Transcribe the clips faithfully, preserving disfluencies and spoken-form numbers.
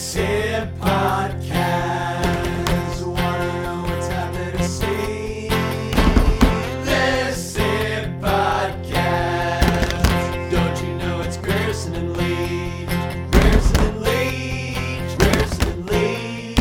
This is podcast. Wanna know what's happening to see? This is podcast. Don't you know it's Grierson and Leach? Grierson and Leach. Grierson and Leach.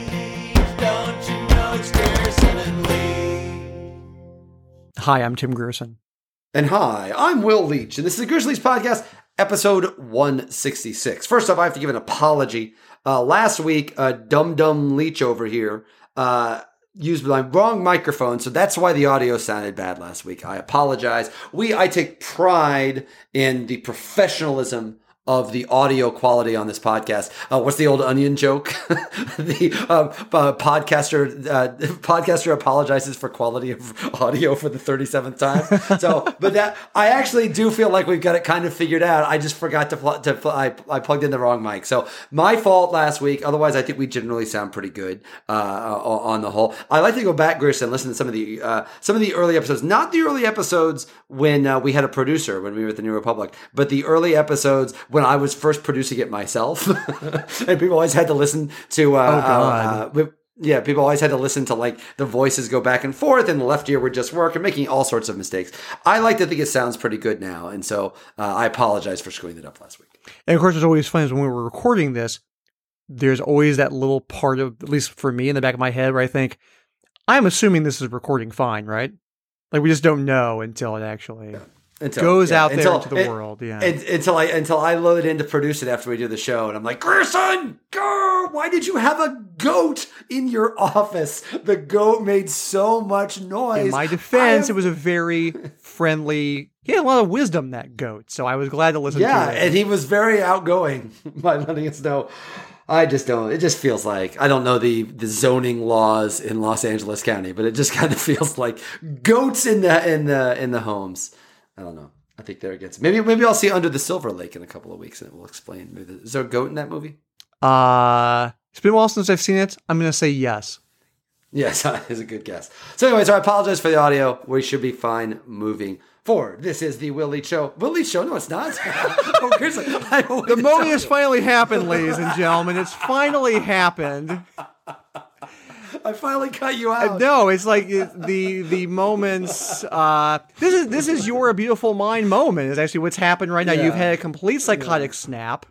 Don't you know it's Grierson and Leach? Hi, I'm Tim Grierson. And hi, I'm Will Leach, and this is the Grierson Leach Podcast, episode one sixty-six. First off, I have to give an apology. Uh, last week, uh, Dum Dum Leach over here uh, used my wrong microphone, so that's why the audio sounded bad last week. I apologize. We, I take pride in the professionalism of the audio quality on this podcast. Uh, what's the old Onion joke? the uh, uh, podcaster uh, podcaster apologizes for quality of audio for the thirty-seventh time. So, but that I actually do feel like we've got it kind of figured out. I just forgot to pl- to pl- I, I plugged in the wrong mic. So my fault last week. Otherwise, I think we generally sound pretty good uh, on the whole. I like to go back, Grierson, and listen to some of the uh, some of the early episodes. Not the early episodes when uh, we had a producer when we were at the New Republic, but the early episodes when I was first producing it myself. And people always had to listen to, uh, Oh, God. uh, uh, yeah, people always had to listen to like the voices go back and forth and the left ear would just work and making all sorts of mistakes. I like to think it sounds pretty good now. And so uh, I apologize for screwing it up last week. And of course, what's always funny is when we were recording this, there's always that little part of, at least for me in the back of my head, where I think, I'm assuming this is recording fine, right? Like we just don't know until it actually Yeah. Until, goes yeah, out there until, into the it, world. Yeah. and, until I until I load in to produce it after we do the show, and I'm like, Grierson, go! Why did you have a goat in your office? The goat made so much noise. In my defense, I- it was a very friendly. He had a lot of wisdom, that goat. So I was glad to listen yeah, to it. and he was very outgoing by letting us know. I just don't. It just feels like I don't know the the zoning laws in Los Angeles County, but it just kind of feels like goats in the in the in the homes. I don't know. I think they're against. Maybe maybe I'll see Under the Silver Lake in a couple of weeks, and it will explain. Maybe the, is there a goat in that movie? Uh, it's been a while since I've seen it. I'm going to say yes. Yes, that is a good guess. So, anyways, I apologize for the audio. We should be fine moving forward. This is the Will Leach Show. Will Leach Show? No, it's not. Oh, Grierson, I always The moment tell has you. finally happened, ladies and gentlemen. It's finally happened. I finally cut you out. No, it's like it- the the moments. Uh, this is this is your beautiful mind moment. Is actually what's happened right now. Yeah. You've had a complete psychotic snap.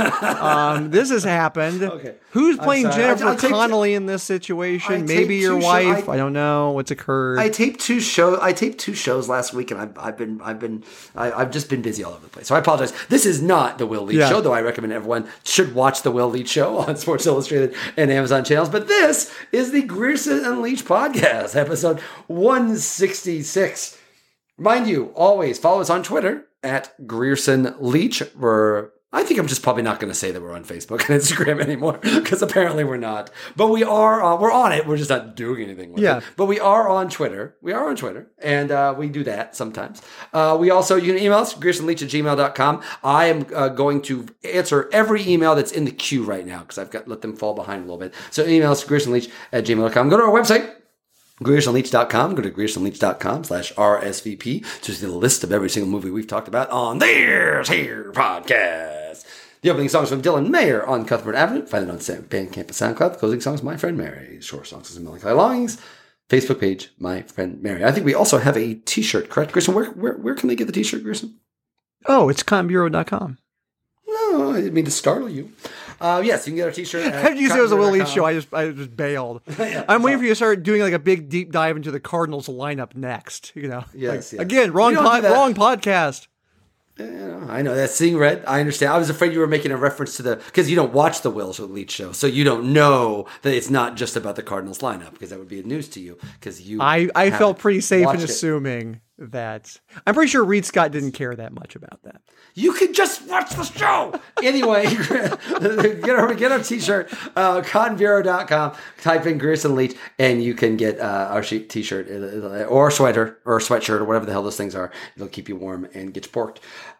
um, this has happened. Okay. Who's I'm playing sorry. Jennifer I- I take- Connelly in this situation? I Maybe take your two sho- wife. I- I, don't know what's occurred. I taped two shows. I taped two shows last week, and I've, I've been, I've been, I, I've just been busy all over the place. So I apologize. This is not the Will Leach Yeah. Show, though. I recommend everyone should watch the Will Leach Show on Sports Illustrated and Amazon channels. But this is the Grierson and Leach Podcast, episode one sixty-six. Mind you, always follow us on Twitter at Grierson Leach. We're I think I'm just probably not going to say that we're on Facebook and Instagram anymore because apparently we're not. But we are. Uh, we're on it. We're just not doing anything with Yeah. it. But we are on Twitter. We are on Twitter, and uh, we do that sometimes. Uh, we also you can email us griersonleach at gmail dot com. I am uh, going to answer every email that's in the queue right now because I've got let them fall behind a little bit. So email us griersonleach at gmail dot com. Go to our website. grierson leach dot com. Go to grierson leach dot com slash R S V P to see the list of every single movie we've talked about on this here podcast. The opening songs from Dylan Mayer on Cuthbert Avenue. Find it on Bandcamp and SoundCloud. The closing songs, My Friend Mary. Short songs and Melancholy Longings. Facebook page, My Friend Mary. I think we also have a t-shirt, correct, Grierson? Where, where, where can they get the t-shirt, Grierson? oh, it's cotton bureau dot com. No, I didn't mean to startle you. Uh, yes, you can get our t-shirt at After you said it was a Will Leach cotton show, bureau I just I just bailed. Yeah, I'm waiting sorry. for you to start doing like a big deep dive into the Cardinals lineup next. You know, Yes, Like, yes. again, wrong We don't pod, do that. wrong podcast. You know, I know that's seeing red. I understand. I was afraid you were making a reference to the because you don't watch the Will Leach show, so you don't know that it's not just about the Cardinals lineup because that would be news to you because you. I, I haven't felt pretty safe in watched it. assuming that. I'm pretty sure Reed Scott didn't care that much about that. You could just watch the show anyway. get our get our t-shirt, uh, cotton bureau dot com. Type in Grierson Leach, and you can get uh, our sheet t-shirt It'll- it'll- or sweater or sweatshirt or whatever the hell those things are. It'll keep you warm and get you porked.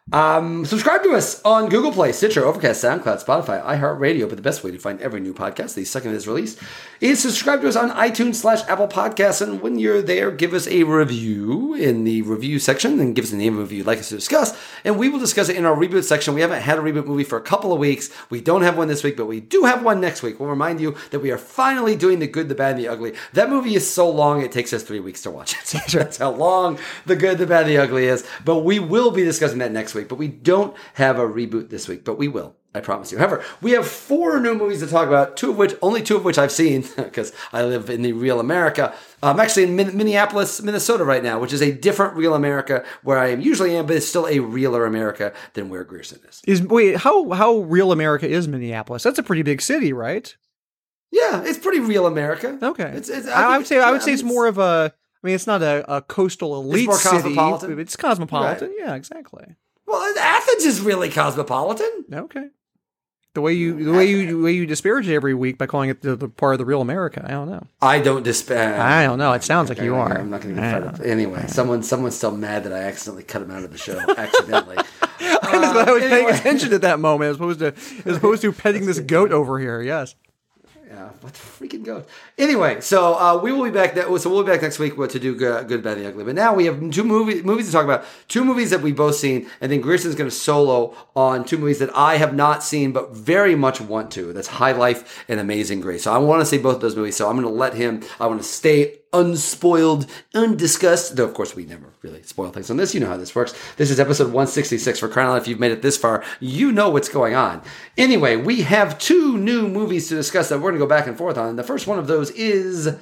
Um, subscribe to us on Google Play, Stitcher, Overcast, SoundCloud, Spotify, iHeartRadio. But the best way to find every new podcast the second it is released is to subscribe to us on iTunes slash Apple Podcasts. And when you're there, give us a review in the review section and give us the name of a movie you'd like us to discuss. And we will discuss it in our reboot section. We haven't had a reboot movie for a couple of weeks. We don't have one this week, but we do have one next week. We'll remind you that we are finally doing The Good, the Bad, and the Ugly. That movie is so long, it takes us three weeks to watch it. That's how long The Good, the Bad, and the Ugly is. But we will be discussing that next week. But we don't have a reboot this week, but we will. I promise you. However, we have four new movies to talk about, two of which, only two of which I've seen, because I live in the real America. I'm actually in Min- Minneapolis, Minnesota right now, which is a different real America where I am usually am, but it's still a realer America than where Grierson is. Is wait, how how real America is Minneapolis? That's a pretty big city, right? Yeah, it's pretty real America. Okay. It's, it's, I, I would say I would yeah, say it's, it's more of a. I mean, it's not a, a coastal elite more city. cosmopolitan. It's cosmopolitan. Right. Yeah, exactly. Well, Athens is really cosmopolitan. Okay. The way you the way you the way you disparage it every week by calling it the, the part of the real America, I don't know. I don't disparage. I don't know. It sounds like you are. I'm not going to get fired up. Anyway, someone someone's still mad that I accidentally cut him out of the show accidentally. I was glad I was Uh, paying anyway. attention at that moment as opposed to as opposed to petting this goat over here. Yes. Yeah, what the freaking goat. Anyway, so uh, we will be back. Ne- so we'll be back next week to do good, good, bad, and ugly. But now we have two movie, movies to talk about. Two movies that we've both seen, and then Grierson's going to solo on two movies that I have not seen but very much want to. That's High Life and Amazing Grace. So I want to see both of those movies. So I'm going to let him. I want to stay unspoiled, undiscussed. Though of course we never really spoil things on this. You know how this works. This is episode one sixty-six. For crying out loud, if you've made it this far, you know what's going on. Anyway, we have two new movies to discuss that we're going to go back and forth on. The first one of those is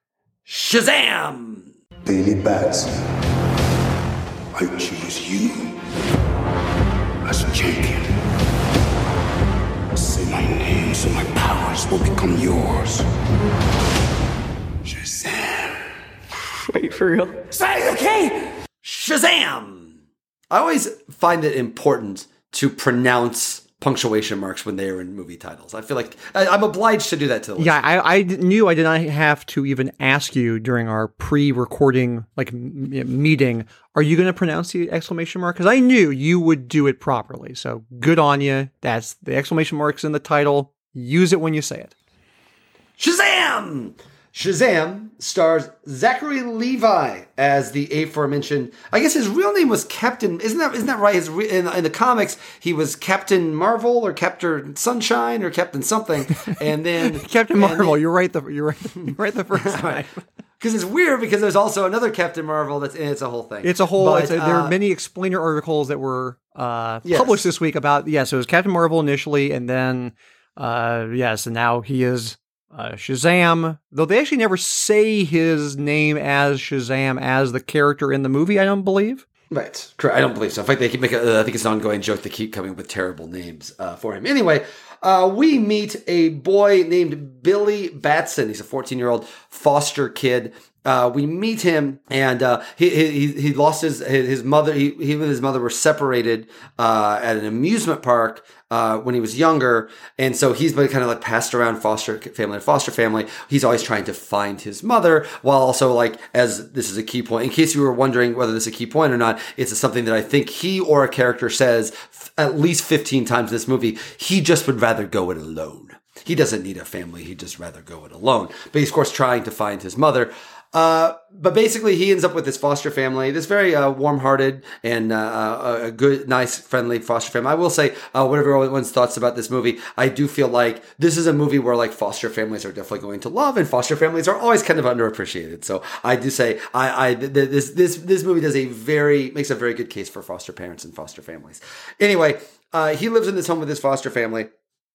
Shazam! Daily Batson, I choose you as champion. Say my name so my powers will become yours. Shazam. Wait, for real? Say, okay? Shazam! I always find it important to pronounce punctuation marks when they are in movie titles. I feel like I, I'm obliged to do that to the Yeah, listener. I, I d- knew I did not have to even ask you during our pre-recording like m- m- meeting. Are you going to pronounce the exclamation mark? Because I knew you would do it properly. So good on you. That's the exclamation marks in the title. Use it when you say it. Shazam! Shazam stars Zachary Levi as the aforementioned. I guess his real name was Captain. Isn't that isn't that right? His re, in, in the comics, he was Captain Marvel or Captain Sunshine or Captain something. And then Captain and Marvel. then- You're right. The you're right. You're right the first time. Because it's weird because there's also another Captain Marvel that's in it's a whole thing. It's a whole. But, it's a, there uh, are many explainer articles that were uh, Yes. published this week about. Yeah, so it was Captain Marvel initially, and then uh, yes, and now he is uh, Shazam. Though they actually never say his name as Shazam as the character in the movie. I don't believe. Right. Correct. I don't believe so. In fact, they keep making, uh, I think it's an ongoing joke. They keep coming up with terrible names uh, for him. Anyway, uh, we meet a boy named Billy Batson. He's a fourteen-year-old foster kid. Uh, we meet him, and uh, he, he he lost his his mother. He he and his mother were separated uh, at an amusement park uh, when he was younger, and so he's been kind of like passed around foster family to foster family. He's always trying to find his mother, while also like as this is a key point. In case you were wondering whether this is a key point or not, it's something that I think he or a character says f- at least fifteen times in this movie. He just would rather go it alone. He doesn't need a family. He'd just rather go it alone. But he's of course trying to find his mother. Uh, but basically, he ends up with this foster family, this very uh, warm-hearted and uh, a good, nice, friendly foster family. I will say, uh, whatever everyone's thoughts about this movie, I do feel like this is a movie where like foster families are definitely going to love, and foster families are always kind of underappreciated. So I do say, I, I th- th- this this this movie does a very makes a very good case for foster parents and foster families. Anyway, uh, he lives in this home with his foster family,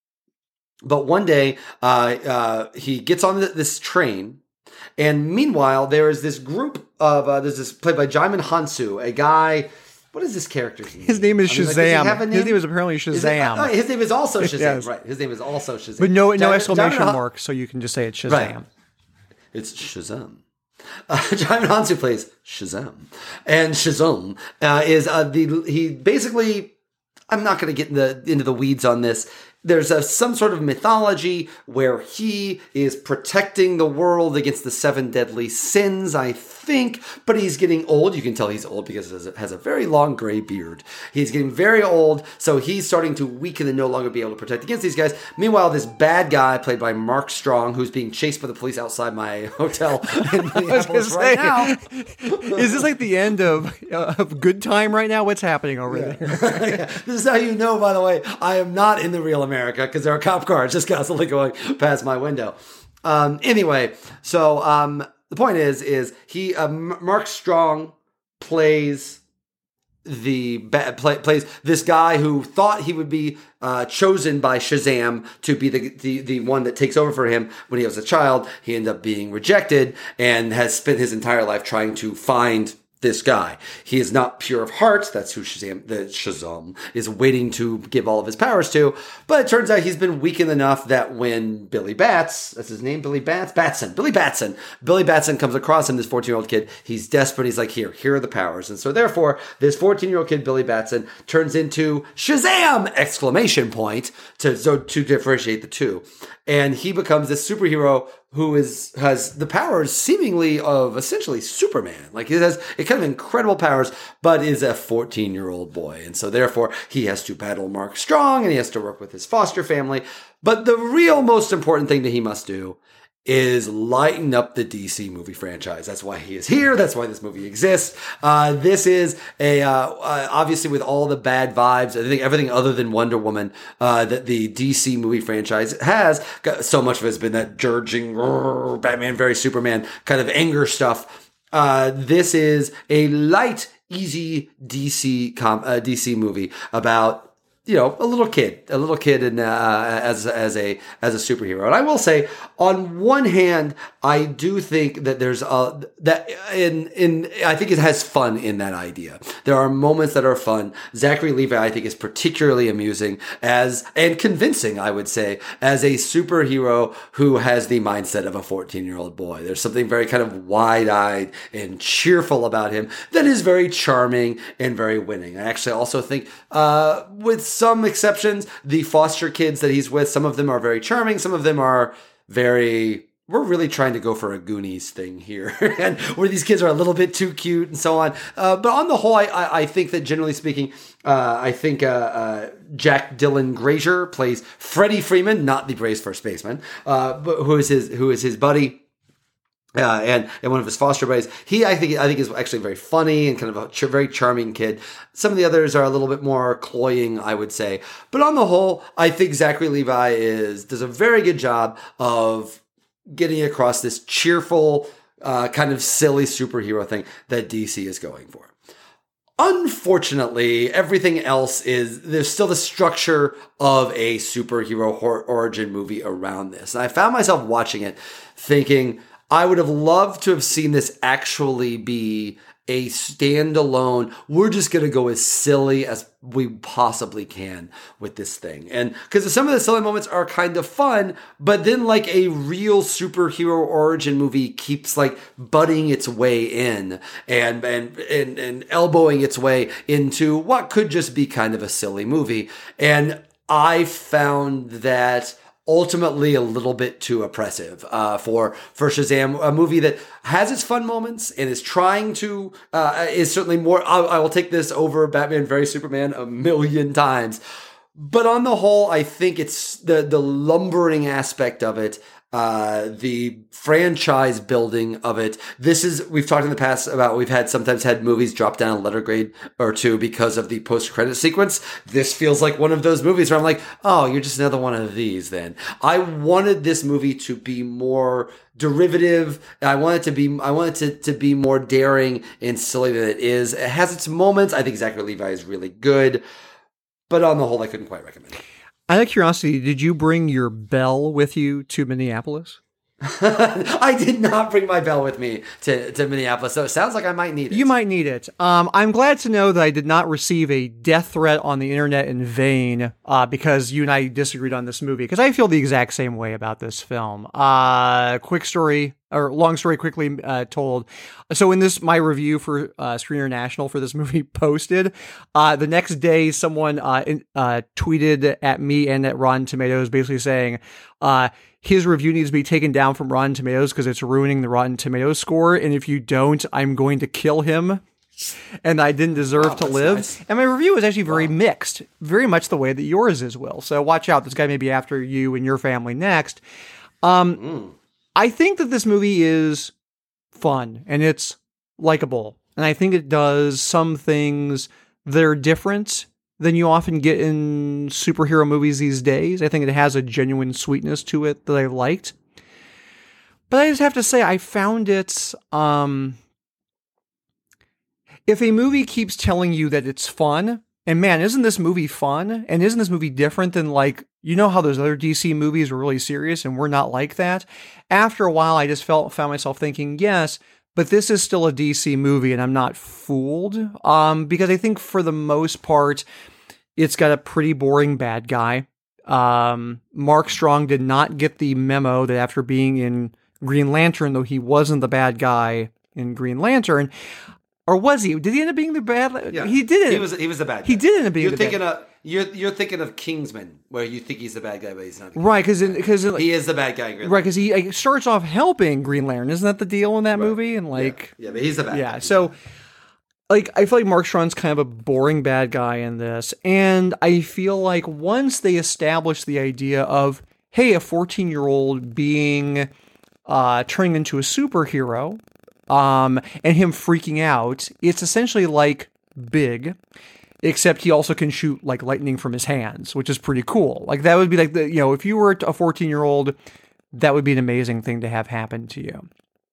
but one day uh, uh, he gets on this train. And meanwhile, there is this group of, uh, there's this played by Jaimin Hansu, a guy, what is this character's name? His name is I mean, like, does he Shazam. have a His name is apparently Is it- Shazam. oh, his name is also Shazam, Yes. right. His name is also Shazam. But no, no Jaimin- exclamation Jaimin Han- mark, so you can just say it's Shazam. Right. It's Shazam. Uh, Jaimin Hansu plays Shazam. And Shazam uh, is uh, the, he basically, I'm not going to get in the, into the weeds on this. there's a, some sort of mythology where he is protecting the world against the seven deadly sins, I think, but he's getting old. You can tell he's old because he has a, has a very long gray beard. He's getting very old, so he's starting to weaken and no longer be able to protect against these guys. Meanwhile, this bad guy, played by Mark Strong, who's being chased by the police outside my hotel in Minneapolis right now. Is this like the end of, uh, of Good Time right now? What's happening over Yeah. there? Yeah. This is how you know, by the way, I am not in the real America, because there are cop cars just constantly going past my window. Um, anyway, so um, the point is, is he uh, Mark Strong plays the ba- play, plays this guy who thought he would be uh, chosen by Shazam to be the, the the one that takes over for him when he was a child. He ended up being rejected and has spent his entire life trying to find this guy. He is not pure of heart. That's who Shazam, the Shazam is waiting to give all of his powers to. But it turns out he's been weakened enough that when Billy Bats, that's his name, Billy Bats? Batson. Billy Batson. Billy Batson comes across him, this fourteen-year-old kid. He's desperate. He's like, here, here are the powers. And so therefore, this fourteen-year-old kid, Billy Batson, turns into Shazam! Exclamation point to, so, to differentiate the two. And he becomes this superhero who is has the powers seemingly of essentially Superman. Like he has it kind of incredible powers, but is a fourteen-year-old boy. And so therefore he has to battle Mark Strong and he has to work with his foster family. But the real most important thing that he must do is lighten up the D C movie franchise. That's why he is here. That's why this movie exists. Uh, this is a, uh, uh, obviously with all the bad vibes, I think everything other than Wonder Woman, uh, that the D C movie franchise has, got, so much of it has been that dirging, grrr, Batman very Superman kind of anger stuff. Uh, this is a light, easy D C com, uh, D C movie about, you know, a little kid, a little kid in, uh, as, as a, as a superhero. And I will say, on one hand, I do think that there's a, that in, in, I think it has fun in that idea. There are moments that are fun. Zachary Levi, I think, is particularly amusing as, and convincing, I would say, as a superhero who has the mindset of a fourteen-year-old boy. There's something very kind of wide-eyed and cheerful about him that is very charming and very winning. I actually also think, uh, with some exceptions, the foster kids that he's with, some of them are very charming, some of them are very, we're really trying to go for a Goonies thing here, and where these kids are a little bit too cute and so on. Uh, but on the whole, I, I, I think that generally speaking, uh, I think uh, uh, Jack Dylan Grazer plays Freddie Freeman, not the Braves first baseman, uh, but who is his who is his buddy. Uh, and, and one of his foster buddies. He, I think, I think is actually very funny and kind of a ch- very charming kid. Some of the others are a little bit more cloying, I would say. But on the whole, I think Zachary Levi is, does a very good job of getting across this cheerful, uh, kind of silly superhero thing that D C is going for. Unfortunately, everything else is, there's still the structure of a superhero hor- origin movie around this. And I found myself watching it thinking, I would have loved to have seen this actually be a standalone, we're just going to go as silly as we possibly can with this thing. And because some of the silly moments are kind of fun, but then like a real superhero origin movie keeps like butting its way in and, and, and, and elbowing its way into what could just be kind of a silly movie. And I found that ultimately a little bit too oppressive uh, for for Shazam, a movie that has its fun moments and is trying to uh, is certainly more. I, I will take this over Batman v Superman a million times, but on the whole, I think it's the the lumbering aspect of it. Uh, the franchise building of it. This is, we've talked in the past about, we've had sometimes had movies drop down a letter grade or two because of the post-credit sequence. This feels like one of those movies where I'm like, oh, you're just another one of these then. I wanted this movie to be more derivative. I want it to be, I want it to, to be more daring and silly than it is. It has its moments. I think Zachary Levi is really good, but on the whole, I couldn't quite recommend it. Out of curiosity, did you bring your bell with you to Minneapolis? I did not bring my bell with me to, to Minneapolis, so it sounds like I might need it. You might need it. Um, I'm glad to know that I did not receive a death threat on the internet in vain uh, because you and I disagreed on this movie, because I feel the exact same way about this film. Uh, quick story. or long story quickly uh, told. So in this, my review for uh, Screen International for this movie posted, uh, the next day someone uh, in, uh, tweeted at me and at Rotten Tomatoes basically saying uh, his review needs to be taken down from Rotten Tomatoes because it's ruining the Rotten Tomatoes score. And if you don't, I'm going to kill him. And I didn't deserve Wow, to that's live. nice. And my review is actually very mixed, very much the way that yours is, Will. So watch out. This guy may be after you and your family next. Um, Mm. I think that this movie is fun and it's likable. And I think it does some things that are different than you often get in superhero movies these days. I think it has a genuine sweetness to it that I liked. But I just have to say, I found it... Um, if a movie keeps telling you that it's fun, and man, isn't this movie fun? And isn't this movie different than, like, you know how those other D C movies were really serious and we're not like that? After a while, I just felt found myself thinking, yes, but this is still a D C movie and I'm not fooled. Um, because I think for the most part, it's got a pretty boring bad guy. Um, Mark Strong did not get the memo that after being in Green Lantern, though he wasn't the bad guy in Green Lantern, or was he? Did he end up being the bad? Yeah. He did. He was. He was the bad guy. He did end up being You're the thinking bad. of you're you're thinking of Kingsman, where you think he's the bad guy, but he's not. Right, because because He is the bad guy. In Green right because he like, starts off helping Green Lantern. Isn't that the deal in that movie? And like, yeah, yeah, but he's the bad yeah. guy. So, like, I feel like Mark Strong's kind of a boring bad guy in this, and I feel like once they establish the idea of, hey, a fourteen-year-old being uh, turning into a superhero. Um, and him freaking out, it's essentially like Big, except he also can shoot like lightning from his hands, which is pretty cool. Like that would be like the, you know, if you were a fourteen year old, that would be an amazing thing to have happen to you.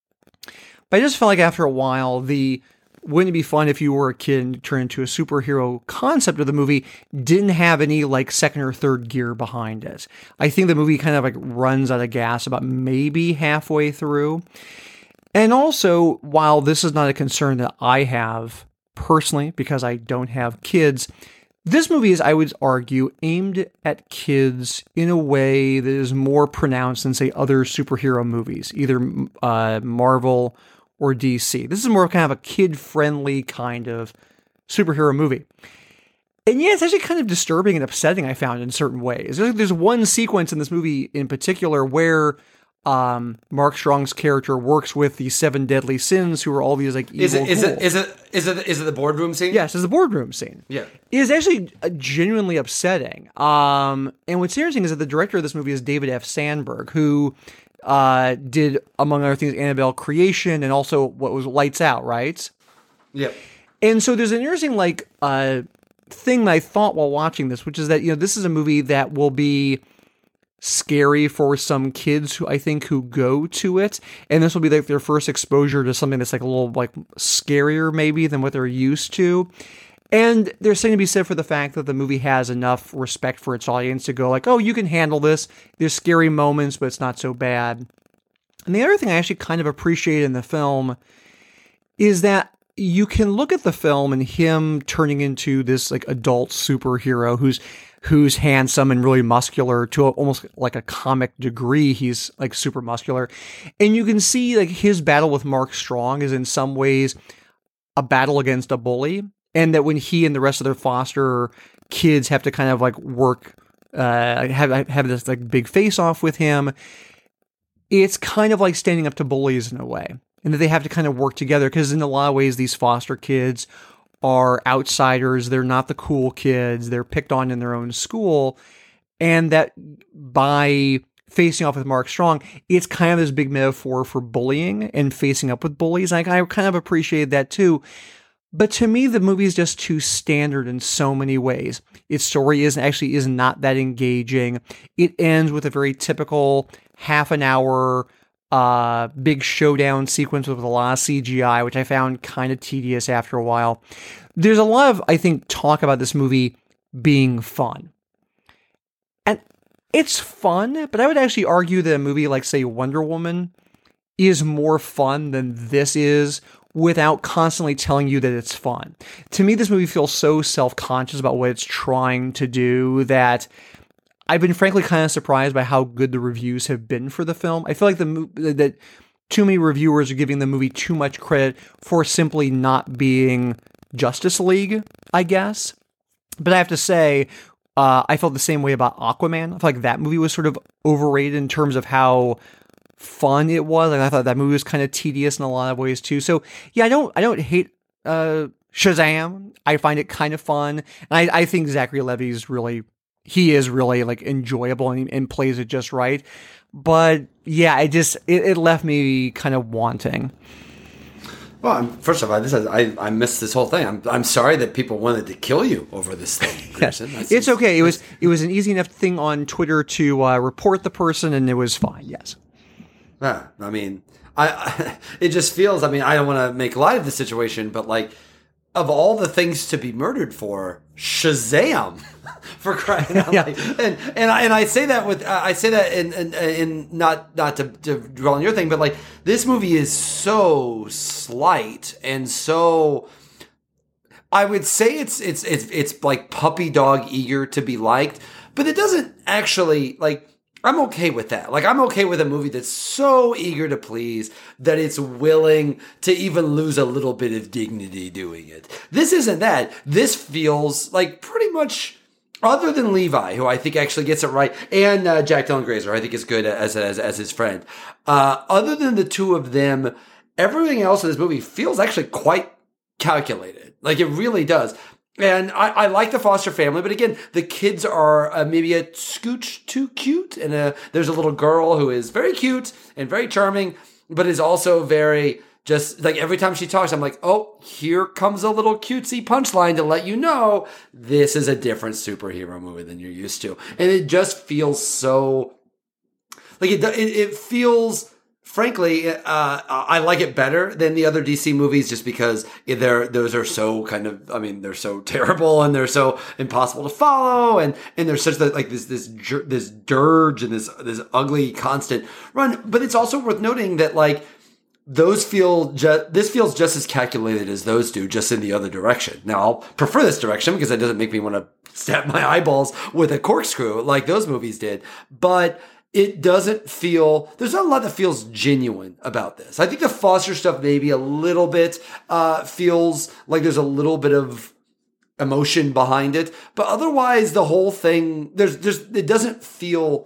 But I just felt like after a while, the wouldn't it be fun if you were a kid and turned into a superhero concept of the movie didn't have any like second or third gear behind it. I think the movie kind of like runs out of gas about maybe halfway through. And also, while this is not a concern that I have personally, because I don't have kids, this movie is, I would argue, aimed at kids in a way that is more pronounced than, say, other superhero movies, either uh, Marvel or D C. This is more of kind of a kid-friendly kind of superhero movie. And yeah, it's actually kind of disturbing and upsetting, I found, in certain ways. There's, there's one sequence in this movie in particular where Um, Mark Strong's character works with the seven deadly sins, who are all these like evil Is it is it ghouls. is it is it is it the boardroom scene? Yes, it's the boardroom scene. Yeah. It is actually uh, genuinely upsetting. Um, and what's interesting is that the director of this movie is David F. Sandberg, who uh, did, among other things, Annabelle Creation and also what was Lights Out, right? Yep. And so there's an interesting like uh, thing that I thought while watching this, which is that, you know, this is a movie that will be scary for some kids who I think who go to it, and this will be like their first exposure to something that's like a little like scarier maybe than what they're used to. And there's something to be said for the fact that the movie has enough respect for its audience to go like, oh, you can handle this. There's scary moments, but it's not so bad. And the other thing I actually kind of appreciate in the film is that you can look at the film and him turning into this like adult superhero who's who's handsome and really muscular to a, almost like a comic degree. He's like super muscular. And you can see like his battle with Mark Strong is in some ways a battle against a bully. And that when he and the rest of their foster kids have to kind of like work, uh, have, have this like big face off with him, it's kind of like standing up to bullies in a way. And that they have to kind of work together because in a lot of ways, these foster kids are outsiders. They're not the cool kids. They're picked on in their own school. And that by facing off with Mark Strong, it's kind of this big metaphor for bullying and facing up with bullies. Like, I kind of appreciate that too. But to me, the movie is just too standard in so many ways. Its story is actually is not that engaging. It ends with a very typical half an hour Uh, big showdown sequence with a lot of C G I, which I found kind of tedious after a while. There's a lot of, I think, talk about this movie being fun. And it's fun, but I would actually argue that a movie like, say, Wonder Woman is more fun than this is without constantly telling you that it's fun. To me, this movie feels so self-conscious about what it's trying to do that I've been frankly kind of surprised by how good the reviews have been for the film. I feel like the that too many reviewers are giving the movie too much credit for simply not being Justice League, I guess. But I have to say, uh, I felt the same way about Aquaman. I feel like that movie was sort of overrated in terms of how fun it was. Like I thought that movie was kind of tedious in a lot of ways too. So yeah, I don't, I don't hate uh, Shazam. I find it kind of fun, and I, I think Zachary Levi's really, he is really like enjoyable and, and plays it just right. But yeah, it just it, it left me kind of wanting. Well, I'm, first of all, this is, I I missed this whole thing. I'm I'm sorry that people wanted to kill you over this thing, Grierson. Yes. It's okay. It was it was an easy enough thing on Twitter to uh, report the person, and it was fine. Yes. Yeah, I mean, I, I it just feels. I mean, I don't want to make light of the situation, but like, of all the things to be murdered for, Shazam, for crying out Yeah. loud. And and I and I say that with uh, I say that in in, in not not to, to dwell on your thing, but like this movie is so slight and so. I would say it's it's it's it's like puppy dog eager to be liked, but it doesn't actually like. I'm okay with that. Like, I'm okay with a movie that's so eager to please that it's willing to even lose a little bit of dignity doing it. This isn't that. This feels like pretty much, other than Levi, who I think actually gets it right, and uh, Jack Dylan Grazer, I think is good as as, as his friend. Uh, other than the two of them, everything else in this movie feels actually quite calculated. Like, it really does. And I, I like the Foster family, but again, the kids are uh, maybe a scooch too cute. And uh, there's a little girl who is very cute and very charming, but is also very just like every time she talks, I'm like, oh, here comes a little cutesy punchline to let you know this is a different superhero movie than you're used to. And it just feels so like it, it, it feels. Frankly, uh, I like it better than the other D C movies just because they're, those are so kind of, I mean, they're so terrible and they're so impossible to follow. And, and there's such that, like this, this, this dirge and this, this ugly constant run. But it's also worth noting that like those feel just, this feels just as calculated as those do, just in the other direction. Now I'll prefer this direction because it doesn't make me want to stab my eyeballs with a corkscrew like those movies did. But it doesn't feel, there's not a lot that feels genuine about this. I think the Foster stuff maybe a little bit uh, feels like there's a little bit of emotion behind it. But otherwise, the whole thing, there's, there's, it doesn't feel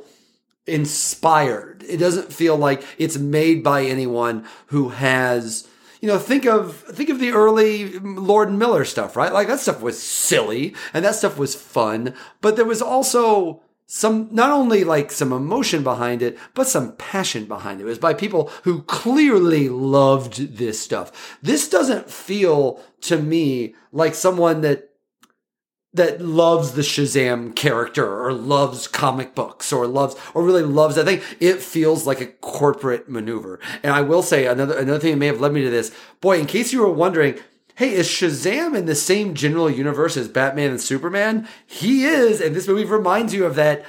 inspired. It doesn't feel like it's made by anyone who has, you know, think of, think of the early Lord and Miller stuff, right? Like that stuff was silly and that stuff was fun, but there was also some, not only like some emotion behind it, but some passion behind it. It was by people who clearly loved this stuff. This doesn't feel to me like someone that that loves the Shazam character or loves comic books or loves or really loves that thing. It feels like a corporate maneuver. And I will say another another thing that may have led me to this. Boy, in case you were wondering, hey, is Shazam in the same general universe as Batman and Superman? He is, and this movie reminds you of that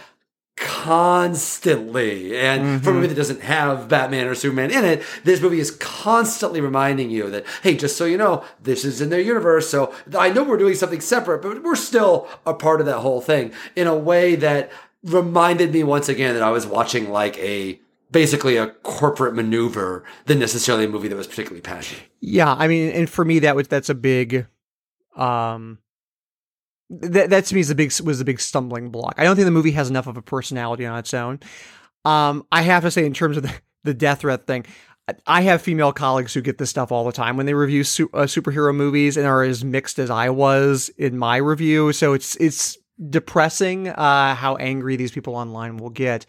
constantly. And mm-hmm. for a movie that doesn't have Batman or Superman in it, this movie is constantly reminding you that, hey, just so you know, this is in their universe. So I know we're doing something separate, but we're still a part of that whole thing in a way that reminded me once again that I was watching like a basically a corporate maneuver than necessarily a movie that was particularly passionate. Yeah, I mean, and for me, that was that's a big, um, that that to me is a big was a big stumbling block. I don't think the movie has enough of a personality on its own. Um, I have to say, in terms of the, the death threat thing, I have female colleagues who get this stuff all the time when they review su- uh, superhero movies and are as mixed as I was in my review. So it's it's depressing uh, how angry these people online will get.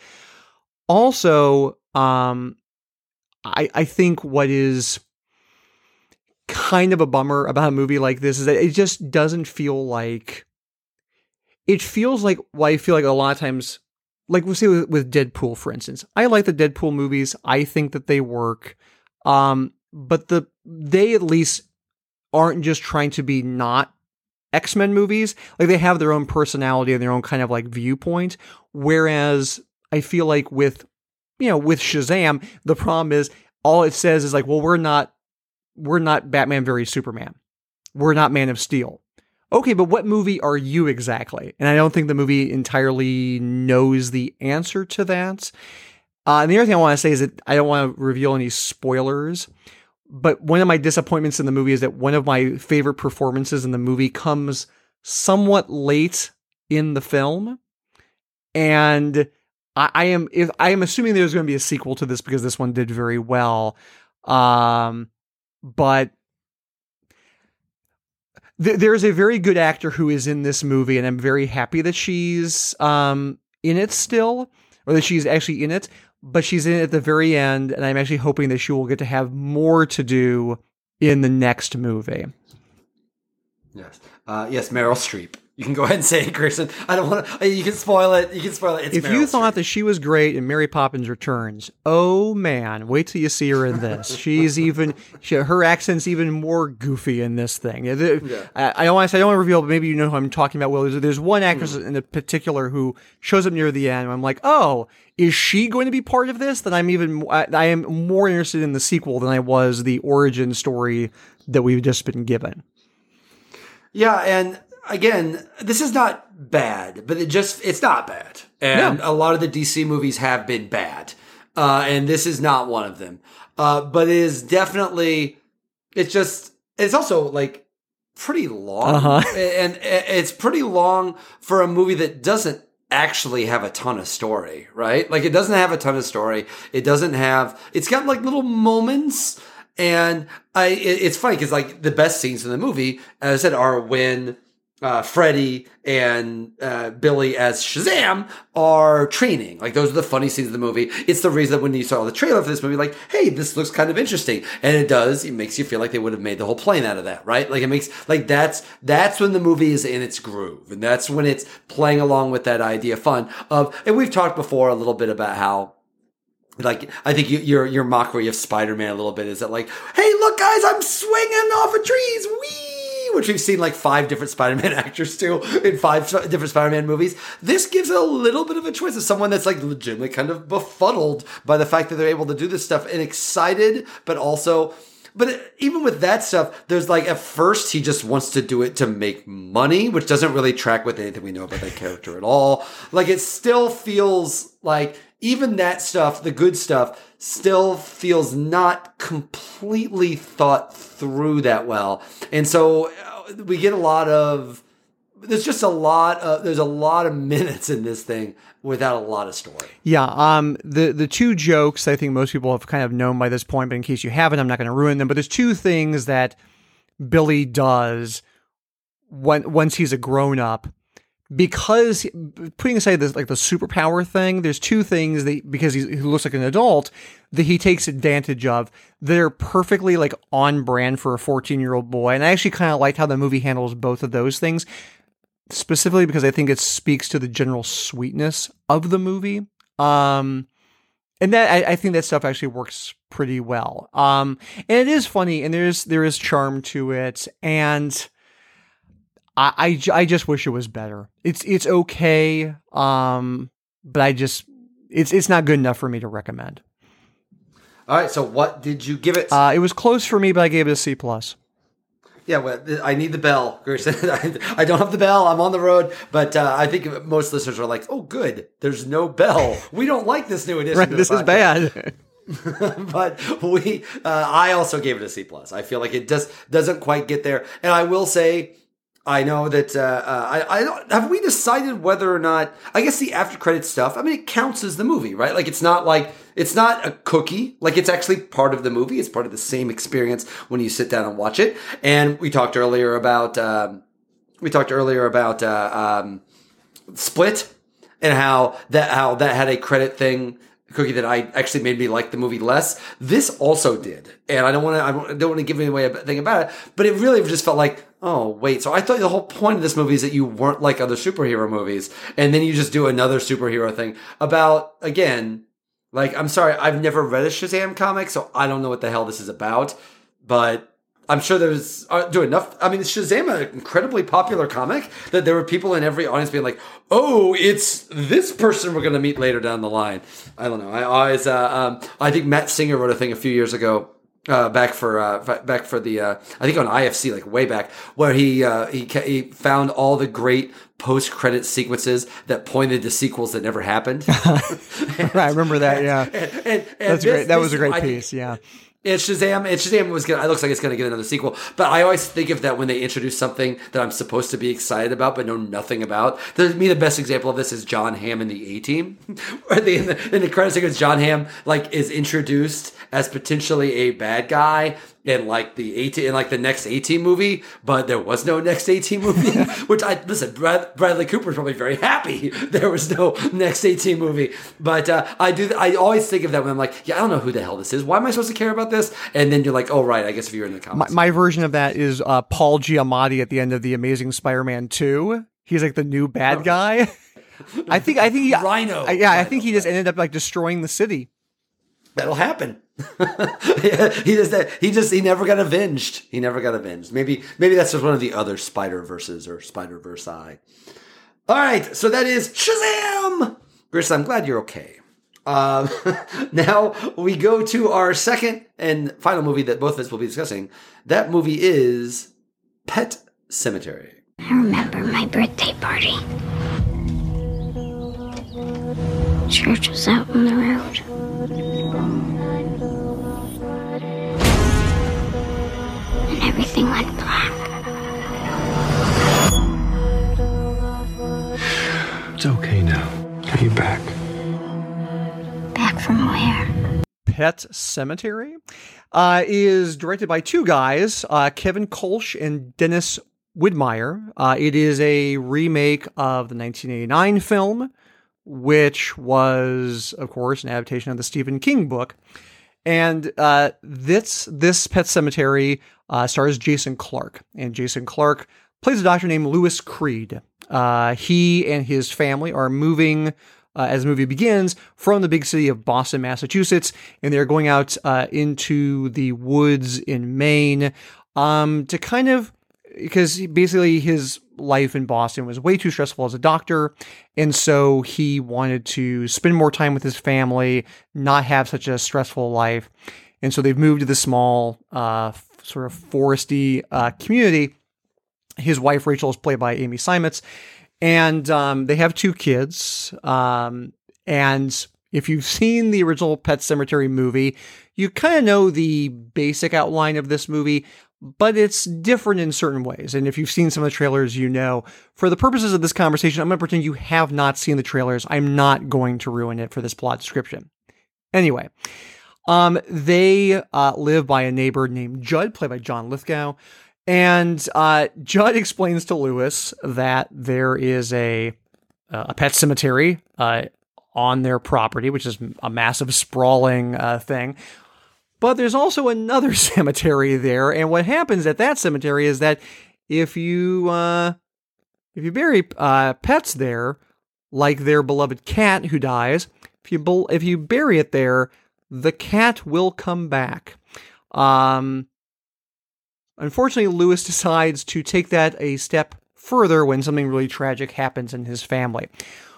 Also, um, I, I think what is kind of a bummer about a movie like this is that it just doesn't feel like, it feels like, well, I feel like a lot of times, like we'll say with, with Deadpool, for instance. I like the Deadpool movies. I think that they work. Um, but the they at least aren't just trying to be not X-Men movies. Like they have their own personality and their own kind of like viewpoint. Whereas I feel like with, you know, with Shazam, the problem is all it says is like, well, we're not, we're not Batman v Superman. We're not Man of Steel. Okay, but what movie are you exactly? And I don't think the movie entirely knows the answer to that. Uh, and the other thing I want to say is that I don't want to reveal any spoilers, but one of my disappointments in the movie is that one of my favorite performances in the movie comes somewhat late in the film. And I, I am if I am assuming there's going to be a sequel to this because this one did very well. Um, but th- there's a very good actor who is in this movie, and I'm very happy that she's um, in it still, or that she's actually in it. But she's in it at the very end, and I'm actually hoping that she will get to have more to do in the next movie. Yes, uh, yes, Meryl Streep. You can go ahead and say it, Kirsten. I don't want to. You can spoil it. You can spoil it. It's if Meryl you thought Streep. that she was great in Mary Poppins Returns, oh man, wait till you see her in this. She's even she, her accent's even more goofy in this thing. Yeah. I, I don't want to say I don't want to reveal, but maybe you know who I'm talking about. Well, there's, there's one actress mm. in particular who shows up near the end. And I'm like, oh, is she going to be part of this? Then I'm even I, I am more interested in the sequel than I was the origin story that we've just been given. Yeah, and again, this is not bad, but it just, it's not bad. And No. a lot of the D C movies have been bad. Uh, and this is not one of them. Uh, but it is definitely, it's just, it's also like pretty long. Uh-huh. And it's pretty long for a movie that doesn't actually have a ton of story, right? Like it doesn't have a ton of story. It doesn't have, it's got like little moments. And I, it, it's funny because like the best scenes in the movie, as I said, are when uh, Freddy and uh, Billy as Shazam are training. Like those are the funny scenes of the movie. It's the reason that when you saw the trailer for this movie, like, hey, this looks kind of interesting, and it does. It makes you feel like they would have made the whole plane out of that, right? Like it makes like that's that's when the movie is in its groove, and that's when it's playing along with that idea fun of. And we've talked before a little bit about how. Like, I think you, your your mockery of Spider-Man a little bit is that like, hey, look, guys, I'm swinging off of trees, wee! Which we've seen like five different Spider-Man actors do in five different Spider-Man movies. This gives it a little bit of a choice of someone that's like legitimately kind of befuddled by the fact that they're able to do this stuff and excited, but also... But even with that stuff, there's like, at first, he just wants to do it to make money, which doesn't really track with anything we know about that character at all. Like, it still feels like, even that stuff, the good stuff, still feels not completely thought through that well. And so uh, we get a lot of, there's just a lot of, there's a lot of minutes in this thing without a lot of story. Yeah, um, the the two jokes I think most people have kind of known by this point, but in case you haven't, I'm not going to ruin them. But there's two things that Billy does when once he's a grown up, because putting aside this like the superpower thing, there's two things that because he's, he looks like an adult that he takes advantage of. They're perfectly like on brand for a fourteen year old boy, and I actually kind of like how the movie handles both of those things. Specifically because I think it speaks to the general sweetness of the movie. Um, and that, I, I think that stuff actually works pretty well. Um, and it is funny and there's, there is charm to it. And I, I, I just wish it was better. It's, it's okay. Um, but I just, it's, it's not good enough for me to recommend. All right. So what did you give it? Uh, it was close for me, but I gave it a C plus. Yeah, well, I need the bell, Gerson. I don't have the bell. I'm on the road. But uh, I think most listeners are like, oh, good. There's no bell. We don't like this new edition. Right, this is bad. But we, uh, I also gave it a C plus. I feel like it just doesn't quite get there. And I will say, I know that, uh, uh, I, I don't, have we decided whether or not, I guess the after credit stuff, I mean, it counts as the movie, right? Like it's not like, it's not a cookie. Like it's actually part of the movie. It's part of the same experience when you sit down and watch it. And we talked earlier about, um, we talked earlier about, uh, um, Split and how that, how that had a credit thing. Cookie that I actually made me like the movie less. This also did, and I don't want to. I don't, don't want to give away a thing about it, but it really just felt like, oh wait. So I thought the whole point of this movie is that you weren't like other superhero movies, and then you just do another superhero thing about again. Like I'm sorry, I've never read a Shazam comic, so I don't know what the hell this is about, but. I'm sure there's uh, do enough. I mean, is Shazam an incredibly popular comic that there were people in every audience being like, "Oh, it's this person we're going to meet later down the line." I don't know. I always, uh, um, I think Matt Singer wrote a thing a few years ago Uh, back for uh, f- back for the uh, I think on I F C like way back where he uh, he ca- he found all the great post credit sequences that pointed to sequels that never happened. Right, I remember that. Yeah, and, and, and that's this, great. That this, was a great I, piece. Yeah. It's Shazam. It's Shazam was gonna. It looks like it's gonna get another sequel. But I always think of that when they introduce something that I'm supposed to be excited about, but know nothing about. To me, the best example of this is John Hamm in the A Team, where the in the, in the credits sequence, John Hamm like is introduced as potentially a bad guy in like the A Team in like the next A Team movie, but there was no next A Team movie. Which I listen, Brad, Bradley Cooper's probably very happy there was no next A Team movie. But uh, I do. I always think of that when I'm like, yeah, I don't know who the hell this is. Why am I supposed to care about this? And then you're like, oh, right, I guess if you're in the My, comics. my version of that is uh, Paul Giamatti at the end of The Amazing Spider-Man two. He's like the new bad guy. I think. I think. He, Rhino. I, yeah, I Rhino, think he just right. ended up like destroying the city. That'll happen. Yeah, he just he just he never got avenged. He never got avenged. Maybe maybe that's just one of the other Spider Verses or Spider Verse. All right, so that is Shazam. Chris, I'm glad you're okay. Um, now we go to our second and final movie that both of us will be discussing. That movie is Pet Sematary. I remember my birthday party. Church was out on the road. And everything went black. It's okay now. Are you back? Back from where? Pet Sematary uh, is directed by two guys, uh, Kevin Kolsch and Dennis Widmeyer. Uh, it is a remake of the nineteen eighty-nine film, which was, of course, an adaptation of the Stephen King book. And uh, this this Pet Sematary uh, stars Jason Clarke, and Jason Clarke plays a doctor named Louis Creed. Uh, he and his family are moving, uh, as the movie begins, from the big city of Boston, Massachusetts, and they're going out uh, into the woods in Maine um, to kind of, because basically his life in Boston was way too stressful as a doctor, and so he wanted to spend more time with his family, not have such a stressful life, and so they've moved to the small, uh, sort of foresty uh, community. His wife, Rachel, is played by Amy Simons, and um, they have two kids, um, and if you've seen the original Pet Sematary movie, you kind of know the basic outline of this movie, but it's different in certain ways. And if you've seen some of the trailers, you know. For the purposes of this conversation, I'm going to pretend you have not seen the trailers. I'm not going to ruin it for this plot description. Anyway, um, they uh, live by a neighbor named Judd, played by John Lithgow. And uh, Judd explains to Louis that there is a, a pet cemetery uh, on their property, which is a massive, sprawling uh, thing. But there's also another cemetery there, and what happens at that cemetery is that if you uh, if you bury uh, pets there, like their beloved cat who dies, if you bul- if you bury it there, the cat will come back. Um, unfortunately, Louis decides to take that a step further when something really tragic happens in his family.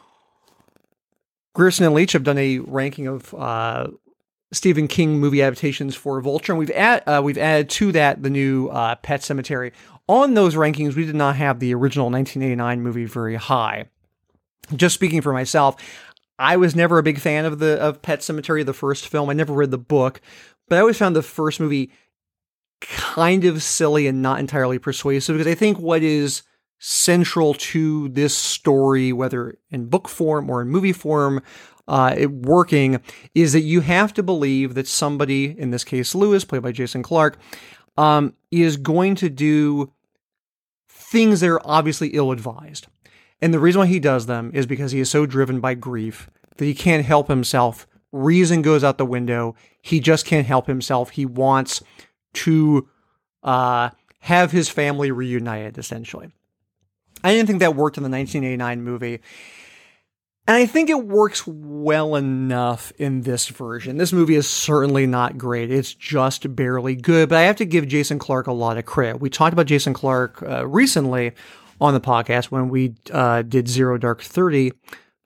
Grierson and Leach have done a ranking of uh, Stephen King movie adaptations for Vulture, and we've add, uh, we've added to that the new uh, Pet Sematary. On those rankings, we did not have the original nineteen eighty-nine movie very high. Just speaking for myself, I was never a big fan of the of Pet Sematary, the first film. I never read the book, but I always found the first movie kind of silly and not entirely persuasive, because I think what is central to this story, whether in book form or in movie form, Uh, it working, is that you have to believe that somebody, in this case Louis, played by Jason Clarke, um, is going to do things that are obviously ill-advised. And the reason why he does them is because he is so driven by grief that he can't help himself. Reason goes out the window. He just can't help himself. He wants to uh, have his family reunited, essentially. I didn't think that worked in the nineteen eighty-nine movie. And I think it works well enough in this version. This movie is certainly not great. It's just barely good, but I have to give Jason Clarke a lot of credit. We talked about Jason Clarke uh, recently on the podcast when we uh, did Zero Dark Thirty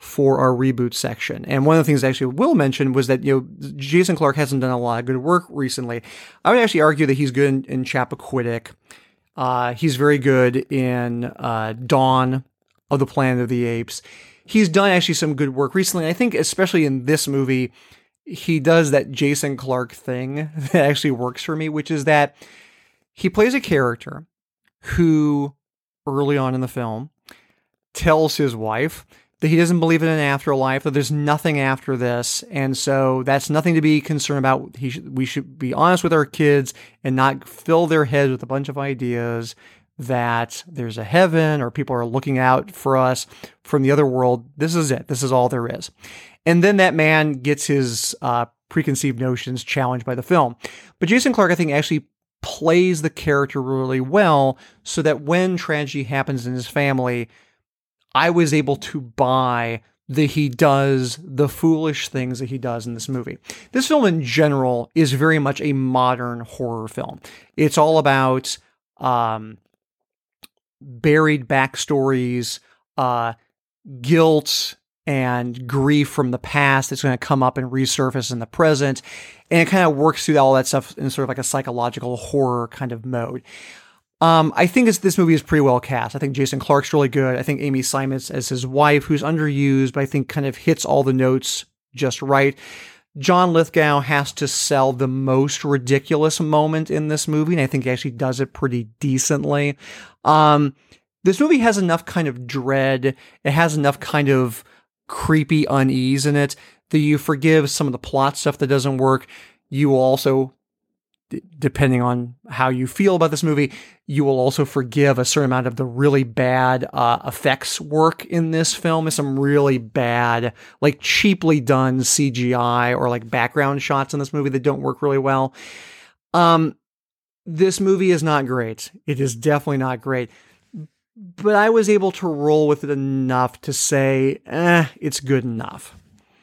for our reboot section. And one of the things actually Will mentioned was that, you know, Jason Clarke hasn't done a lot of good work recently. I would actually argue that he's good in, in Chappaquiddick. Uh, he's very good in uh, Dawn of the Planet of the Apes. He's done actually some good work recently. I think especially in this movie, he does that Jason Clarke thing that actually works for me, which is that he plays a character who, early on in the film, tells his wife that he doesn't believe in an afterlife, that there's nothing after this, and so that's nothing to be concerned about. He should, we should be honest with our kids and not fill their heads with a bunch of ideas that there's a heaven or people are looking out for us from the other world. This is it. This is all there is. And then that man gets his uh, preconceived notions challenged by the film. But Jason Clarke, I think, actually plays the character really well so that when tragedy happens in his family, I was able to buy that he does the foolish things that he does in this movie. This film in general is very much a modern horror film. It's all about um, buried backstories, uh, guilt, and grief from the past that's going to come up and resurface in the present. And it kind of works through all that stuff in sort of like a psychological horror kind of mode. Um, I think it's, this movie is pretty well cast. I think Jason Clarke's really good. I think Amy Simons as his wife, who's underused, but I think kind of hits all the notes just right. John Lithgow has to sell the most ridiculous moment in this movie, and I think he actually does it pretty decently. Um, this movie has enough kind of dread. It has enough kind of creepy unease in it that you forgive some of the plot stuff that doesn't work. You will also, depending on how you feel about this movie, you will also forgive a certain amount of the really bad uh, effects work in this film. There's some really bad, like cheaply done C G I or like background shots in this movie that don't work really well. Um, this movie is not great. It is definitely not great. But I was able to roll with it enough to say, eh, it's good enough.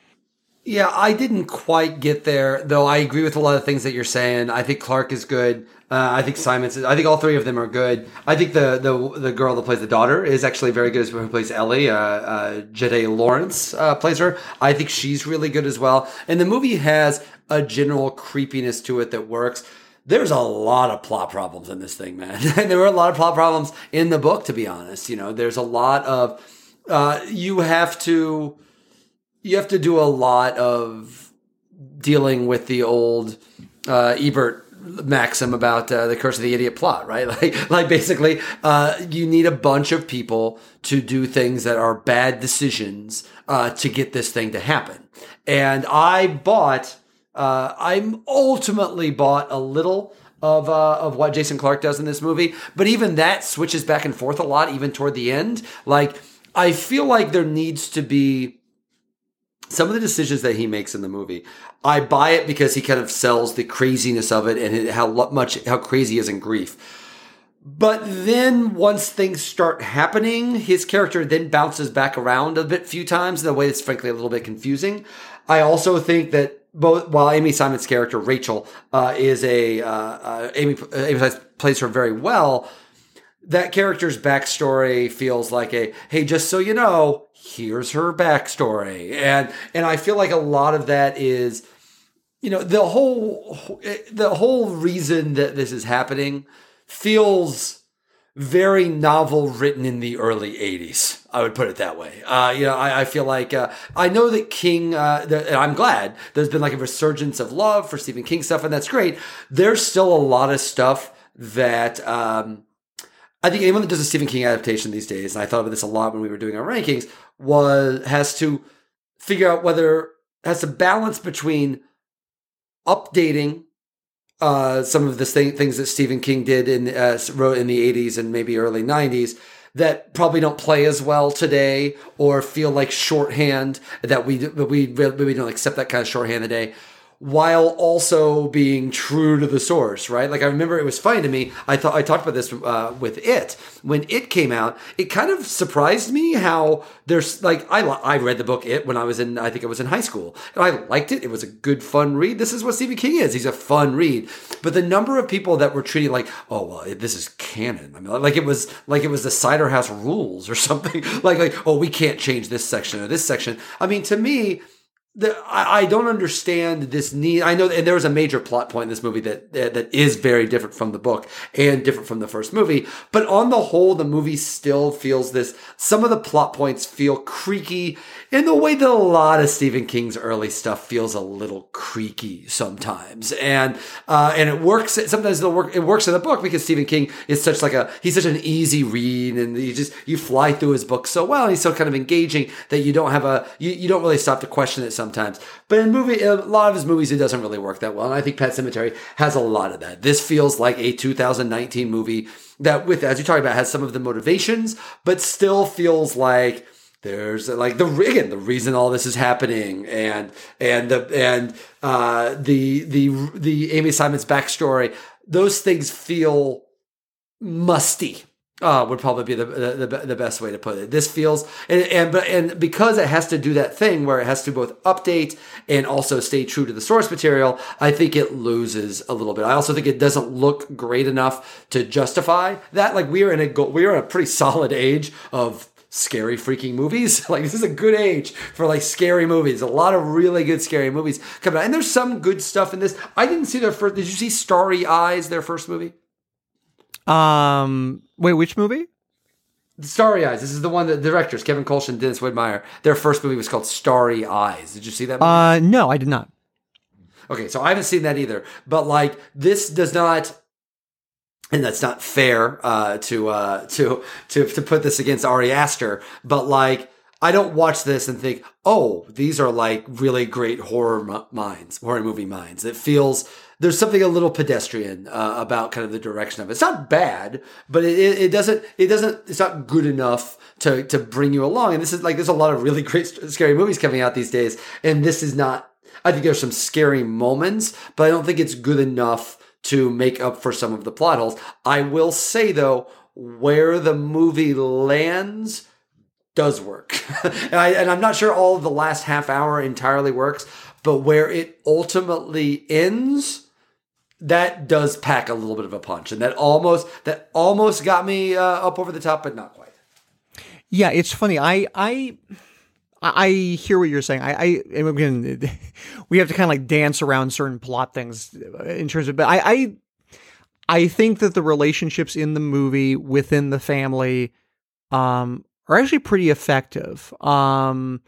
Yeah, I didn't quite get there, though I agree with a lot of things that you're saying. I think Clarke is good. Uh, I think Simons is, I think all three of them are good. I think the the the girl that plays the daughter is actually very good, who plays Ellie. Uh, uh, Jade Lawrence uh, plays her. I think she's really good as well. And the movie has a general creepiness to it that works. There's a lot of plot problems in this thing, man. And there were a lot of plot problems in the book, to be honest. You know, there's a lot of, uh, you have to... You have to do a lot of dealing with the old uh, Ebert maxim about uh, the curse of the idiot plot, right? Like, like basically, uh, you need a bunch of people to do things that are bad decisions uh, to get this thing to happen. And I bought, uh, I ultimately bought a little of uh, of what Jason Clarke does in this movie, but even that switches back and forth a lot, even toward the end. Like, I feel like there needs to be some of the decisions that he makes in the movie. I buy it because he kind of sells the craziness of it and how much, how crazy he is in grief. But then once things start happening, his character then bounces back around a bit, few times in a way that's frankly a little bit confusing. I also think that both, while Amy Simons' character, Rachel, uh, is a, uh, uh, Amy, uh, Amy Simons plays her very well, that character's backstory feels like a, hey, just so you know, here's her backstory. And and I feel like a lot of that is, you know, the whole the whole reason that this is happening feels very novel, written in the early eighties. I would put it that way. Uh, you know, I, I feel like, uh, I know that King, uh, the, and I'm glad there's been like a resurgence of love for Stephen King stuff, and that's great. There's still a lot of stuff that, um, I think anyone that does a Stephen King adaptation these days, and I thought about this a lot when we were doing our rankings, was has to figure out whether has to balance between updating uh, some of the thing, things that Stephen King did in uh, wrote in the eighties and maybe early nineties that probably don't play as well today or feel like shorthand that we we we don't accept that kind of shorthand today, while also being true to the source, right? Like I remember it was funny to me. I thought I talked about this uh, with It when It came out. It kind of surprised me how there's like I I read the book It when I was in I think I was in high school and I liked it. It was a good fun read. This is what Stephen King is. He's a fun read. But the number of people that were treating like, oh well, this is canon. I mean, like it was like it was the Cider House Rules or something. like like oh we can't change this section or this section. I mean, to me. The, I, I don't understand this need. I know, and there was a major plot point in this movie that, that that is very different from the book and different from the first movie. But on the whole, the movie still feels this. Some of the plot points feel creaky in the way that a lot of Stephen King's early stuff feels a little creaky sometimes. And uh, and it works. Sometimes it'll work. It works in the book because Stephen King is such like a he's such an easy read, and you just you fly through his book so well. And he's so kind of engaging that you don't have a you, you don't really stop to question it sometimes. Sometimes, but in movie, a lot of his movies, it doesn't really work that well. And I think Pet Sematary has a lot of that. This feels like a two thousand nineteen movie that, with as you talked about, has some of the motivations, but still feels like there's like the again the reason all this is happening, and and the and uh, the the the Amy Simon's backstory. Those things feel musty. Uh, would probably be the, the the best way to put it. This feels and and but and because it has to do that thing where it has to both update and also stay true to the source material, I think it loses a little bit. I also think it doesn't look great enough to justify that. Like we are in a we are in a pretty solid age of scary freaking movies. Like this is a good age for like scary movies. A lot of really good scary movies coming out, and there's some good stuff in this. I didn't see their first. Did you see Starry Eyes? Their first movie. Um, wait, which movie? Starry Eyes. This is the one that the directors, Kevin Kölsch and Dennis Widmeyer, their first movie was called Starry Eyes. Did you see that movie? Uh, no, I did not. Okay, so I haven't seen that either. But like, this does not, and that's not fair uh, to uh, to to to put this against Ari Aster. But like, I don't watch this and think, oh, these are like really great horror m- minds, horror movie minds. It feels. There's something a little pedestrian uh, about kind of the direction of it. It's not bad, but it, it, it doesn't, it doesn't, it's not good enough to, to bring you along. And this is like, there's a lot of really great scary movies coming out these days. And this is not, I think there's some scary moments, but I don't think it's good enough to make up for some of the plot holes. I will say though, where the movie lands does work. and, I, and I'm not sure all of the last half hour entirely works, but where it ultimately ends, that does pack a little bit of a punch, and that almost that almost got me uh, up over the top, but not quite. Yeah, it's funny. I I I hear what you're saying. I, I again, we have to kind of like dance around certain plot things in terms of, but I I I think that the relationships in the movie within the family um, are actually pretty effective. Um,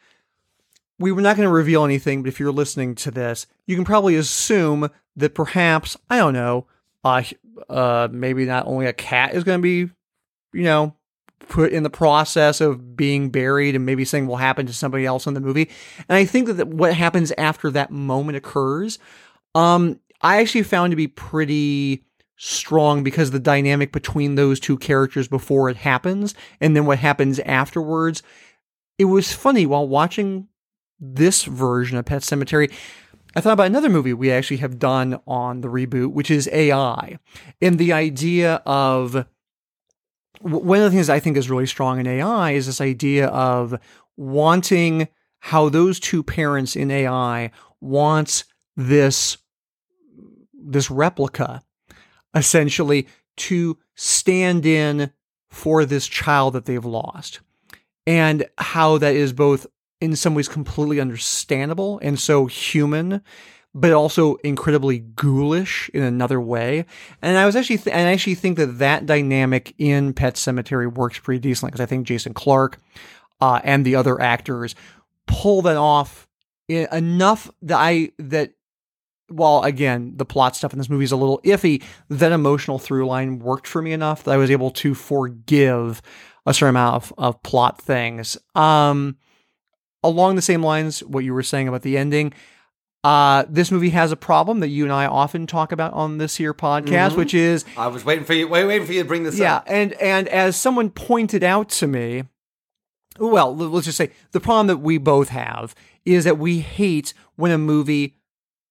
we were not going to reveal anything, but if you're listening to this, you can probably assume that perhaps, I don't know, uh, uh, maybe not only a cat is going to be, you know, put in the process of being buried, and maybe something will happen to somebody else in the movie. And I think that the, what happens after that moment occurs, um, I actually found to be pretty strong, because the dynamic between those two characters before it happens and then what happens afterwards. It was funny while watching this version of Pet Sematary. I thought about another movie we actually have done on the reboot, which is A I. And the idea of, one of the things I think is really strong in A I is this idea of wanting how those two parents in A I wants this, this replica, essentially, to stand in for this child that they've lost. And how that is both in some ways completely understandable and so human, but also incredibly ghoulish in another way. And I was actually, th- and I actually think that that dynamic in Pet Sematary works pretty decently, because I think Jason Clarke uh, and the other actors pull that off in enough that I that. While again, the plot stuff in this movie is a little iffy, that emotional through line worked for me enough that I was able to forgive a certain amount of, of plot things. Um, along the same lines, what you were saying about the ending, uh, this movie has a problem that you and I often talk about on this here podcast, mm-hmm. which is... I was waiting for you, wait, waiting for you to bring this yeah, up. Yeah, and, and as someone pointed out to me, well, let's just say, the problem that we both have is that we hate when a movie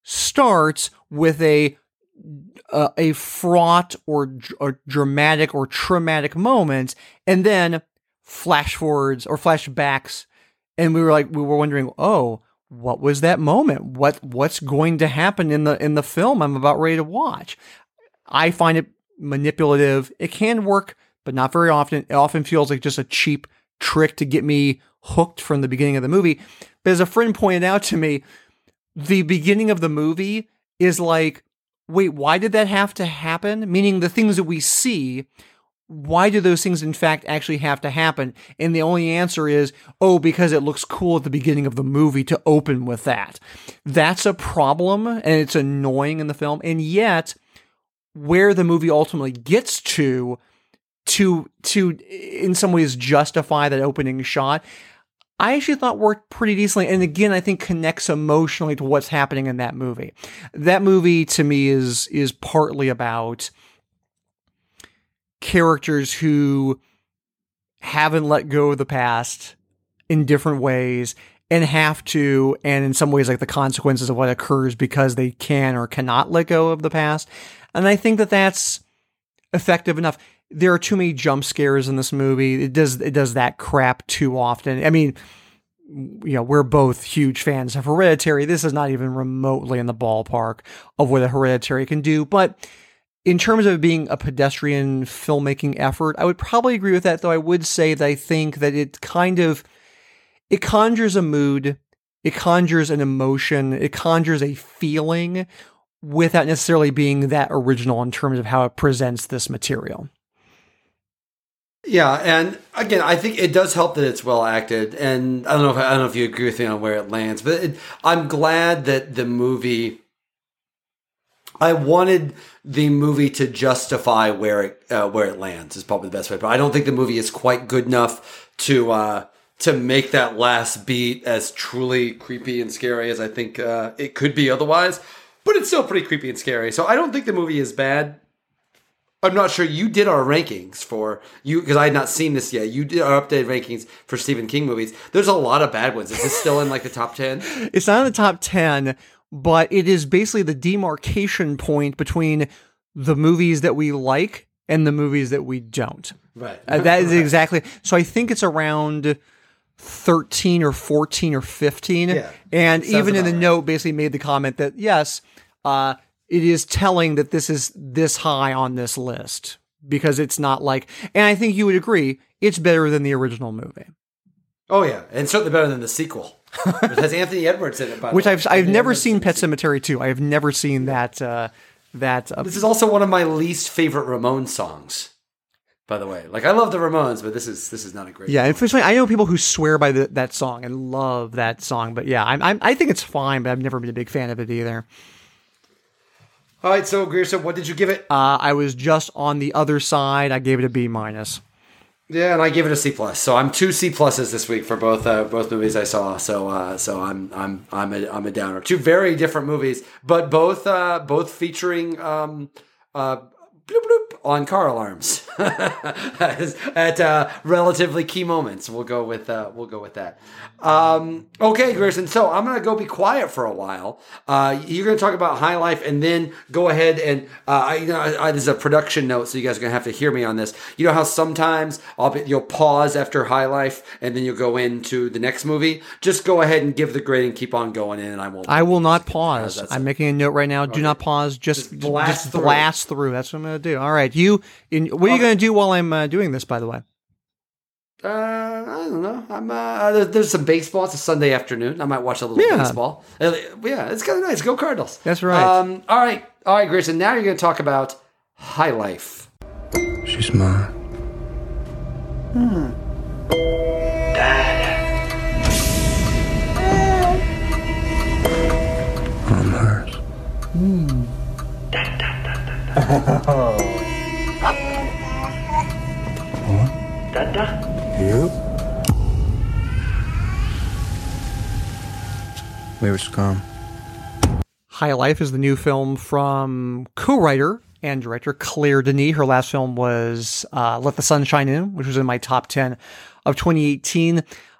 starts with a uh, a fraught or, or dramatic or traumatic moment, and then flash forwards or flashbacks, and we were like, we were wondering, oh, what was that moment? What what's going to happen in the in the film I'm about ready to watch? I find it manipulative. It can work, but not very often. It often feels like just a cheap trick to get me hooked from the beginning of the movie. But as a friend pointed out to me, the beginning of the movie is like, wait, why did that have to happen? Meaning the things that we see, why do those things in fact actually have to happen? And the only answer is, oh, because it looks cool at the beginning of the movie to open with that. That's a problem, and it's annoying in the film. And yet, where the movie ultimately gets to, to, to in some ways justify that opening shot, I actually thought worked pretty decently. And again, I think connects emotionally to what's happening in that movie. That movie to me is, is partly about characters who haven't let go of the past in different ways and have to, and in some ways like the consequences of what occurs because they can or cannot let go of the past. And I think that that's effective enough. There are too many jump scares in this movie. It does it does that crap too often. I mean, you know, we're both huge fans of Hereditary. This is not even remotely in the ballpark of what a Hereditary can do. But in terms of being a pedestrian filmmaking effort, I would probably agree with that, though I would say that I think that it kind of, it conjures a mood, it conjures an emotion, it conjures a feeling without necessarily being that original in terms of how it presents this material. Yeah, and again, I think it does help that it's well acted, and I don't know if I don't know if you agree with me on where it lands, but it, I'm glad that the movie. I wanted the movie to justify where it uh, where it lands is probably the best way, but I don't think the movie is quite good enough to uh, to make that last beat as truly creepy and scary as I think uh, it could be otherwise. But it's still pretty creepy and scary, so I don't think the movie is bad. I'm not sure you did our rankings for you because I had not seen this yet. You did our updated rankings for Stephen King movies. There's a lot of bad ones. Is this still in like the top ten? It's not in the top ten, but it is basically the demarcation point between the movies that we like and the movies that we don't. Right. Uh, that is right. exactly. So I think it's around thirteen or fourteen or fifteen. Yeah, and even in the right. note basically made the comment that yes, uh, it is telling that this is this high on this list because it's not like, and I think you would agree, it's better than the original movie. Oh yeah, and certainly better than the sequel. It has Anthony Edwards in it, by Which the way. I've I've Anthony never Edwards seen in Pet the Cemetery two. I have never seen that. Uh, that uh, This is also one of my least favorite Ramones songs, by the way. Like I love the Ramones, but this is this is not a great. yeah. song. Unfortunately, I know people who swear by the, that song and love that song. But yeah, I'm, I'm I think it's fine, but I've never been a big fan of it either. All right, so Grierson, what did you give it? Uh, I was just on the other side. I gave it a B minus. Yeah, and I gave it a C plus. So I'm two C pluses this week for both uh, both movies I saw. So uh, so I'm I'm I'm a I'm a downer. Two very different movies, but both uh, both featuring um, uh, bloop bloop on car alarms at uh, relatively key moments. We'll go with uh, we'll go with that. Um, okay, Grierson. So I'm gonna go be quiet for a while. Uh, you're gonna talk about High Life, and then go ahead and uh, I, you know I, I, this is a production note, so you guys are gonna have to hear me on this. You know how sometimes I'll be, you'll pause after High Life, and then you'll go into the next movie. Just go ahead and give the grade and keep on going in, and I won't. I will not pause. That's- I'm making a note right now. Do not pause. Just, Just blast just through. blast through. That's what I'm going to do. All right. You. In, what are you going to do while I'm uh, doing this? By the way. Uh, I don't know. I'm uh, there, there's some baseball. It's a Sunday afternoon. I might watch a little Yeah. baseball. Uh, yeah, it's kind of nice. Go Cardinals. That's right. Um, all right, all right, Grierson. Now you're going to talk about High Life. She's mine. Hmm. I'm hers. Yep. Where's Scum? High Life is the new film from co-writer and director Claire Denis. Her last film was uh, Let the Sun Shine In, which was in my top ten of twenty eighteen.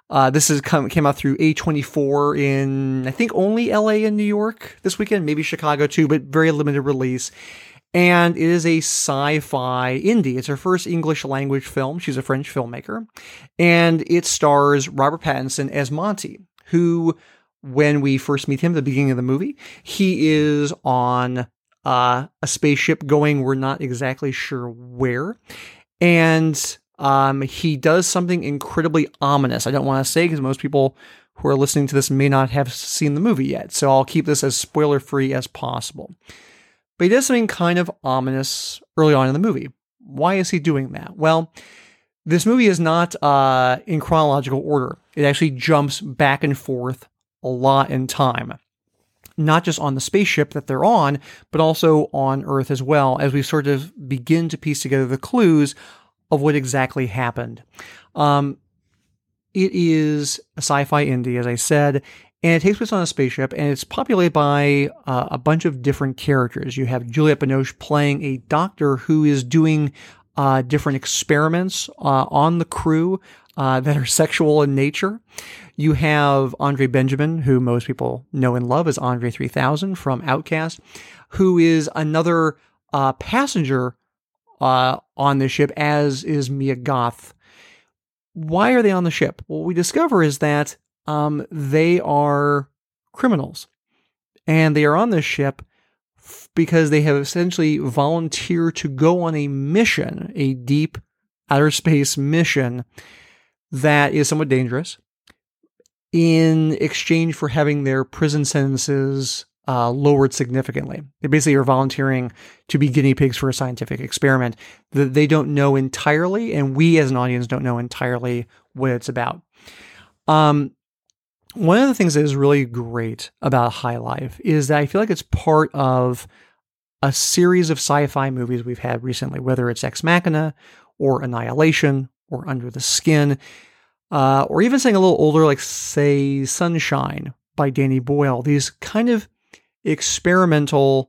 Uh, this is come, came out through A twenty-four in, I think, only L A and New York this weekend, maybe Chicago too, but very limited release. And it is a sci-fi indie. It's her first English language film. She's a French filmmaker. And it stars Robert Pattinson as Monty, who, when we first meet him at the beginning of the movie, he is on uh, a spaceship going, we're not exactly sure where. And um, he does something incredibly ominous. I don't want to say because most people who are listening to this may not have seen the movie yet. So I'll keep this as spoiler-free as possible. But he does something kind of ominous early on in the movie. Why is he doing that? Well, this movie is not uh, in chronological order. It actually jumps back and forth a lot in time. Not just on the spaceship that they're on, but also on Earth as well, as we sort of begin to piece together the clues of what exactly happened. Um, it is a sci-fi indie, as I said, and it takes place on a spaceship, and it's populated by uh, a bunch of different characters. You have Juliette Binoche playing a doctor who is doing uh, different experiments uh, on the crew uh, that are sexual in nature. You have Andre Benjamin, who most people know and love as Andre three thousand from Outcast, who is another uh, passenger uh, on the ship, as is Mia Goth. Why are they on the ship? What we discover is that um, they are criminals, and they are on this ship f- because they have essentially volunteered to go on a mission, a deep outer space mission that is somewhat dangerous, in exchange for having their prison sentences uh, lowered significantly. They basically are volunteering to be guinea pigs for a scientific experiment that they don't know entirely, and we as an audience don't know entirely what it's about. Um, one of the things that is really great about High Life is that I feel like it's part of a series of sci-fi movies we've had recently, whether it's Ex Machina or Annihilation or Under the Skin, uh, or even something a little older like, say, Sunshine by Danny Boyle. These kind of experimental,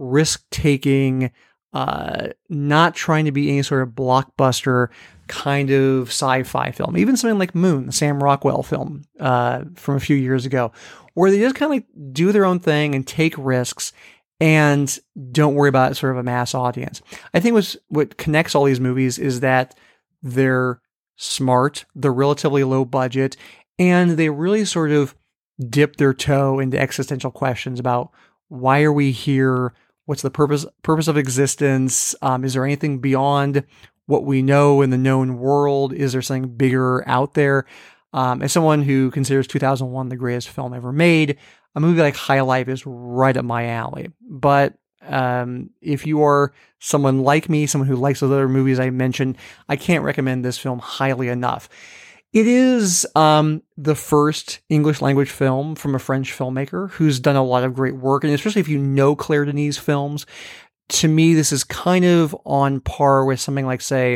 risk-taking, uh, not trying to be any sort of blockbuster kind of sci-fi film. Even something like Moon, the Sam Rockwell film uh, from a few years ago, where they just kind of like do their own thing and take risks and don't worry about sort of a mass audience. I think what's, what connects all these movies is that they're smart, they're relatively low budget, and they really sort of dip their toe into existential questions about why are we here? What's the purpose purpose of existence? Um, is there anything beyond what we know in the known world? Is there something bigger out there? Um, as someone who considers two thousand one the greatest film ever made, a movie like High Life is right up my alley. But um, if you are someone like me, someone who likes those other movies I mentioned, I can't recommend this film highly enough. It is um, the first English language film from a French filmmaker who's done a lot of great work. And especially if you know Claire Denis' films, to me, this is kind of on par with something like, say,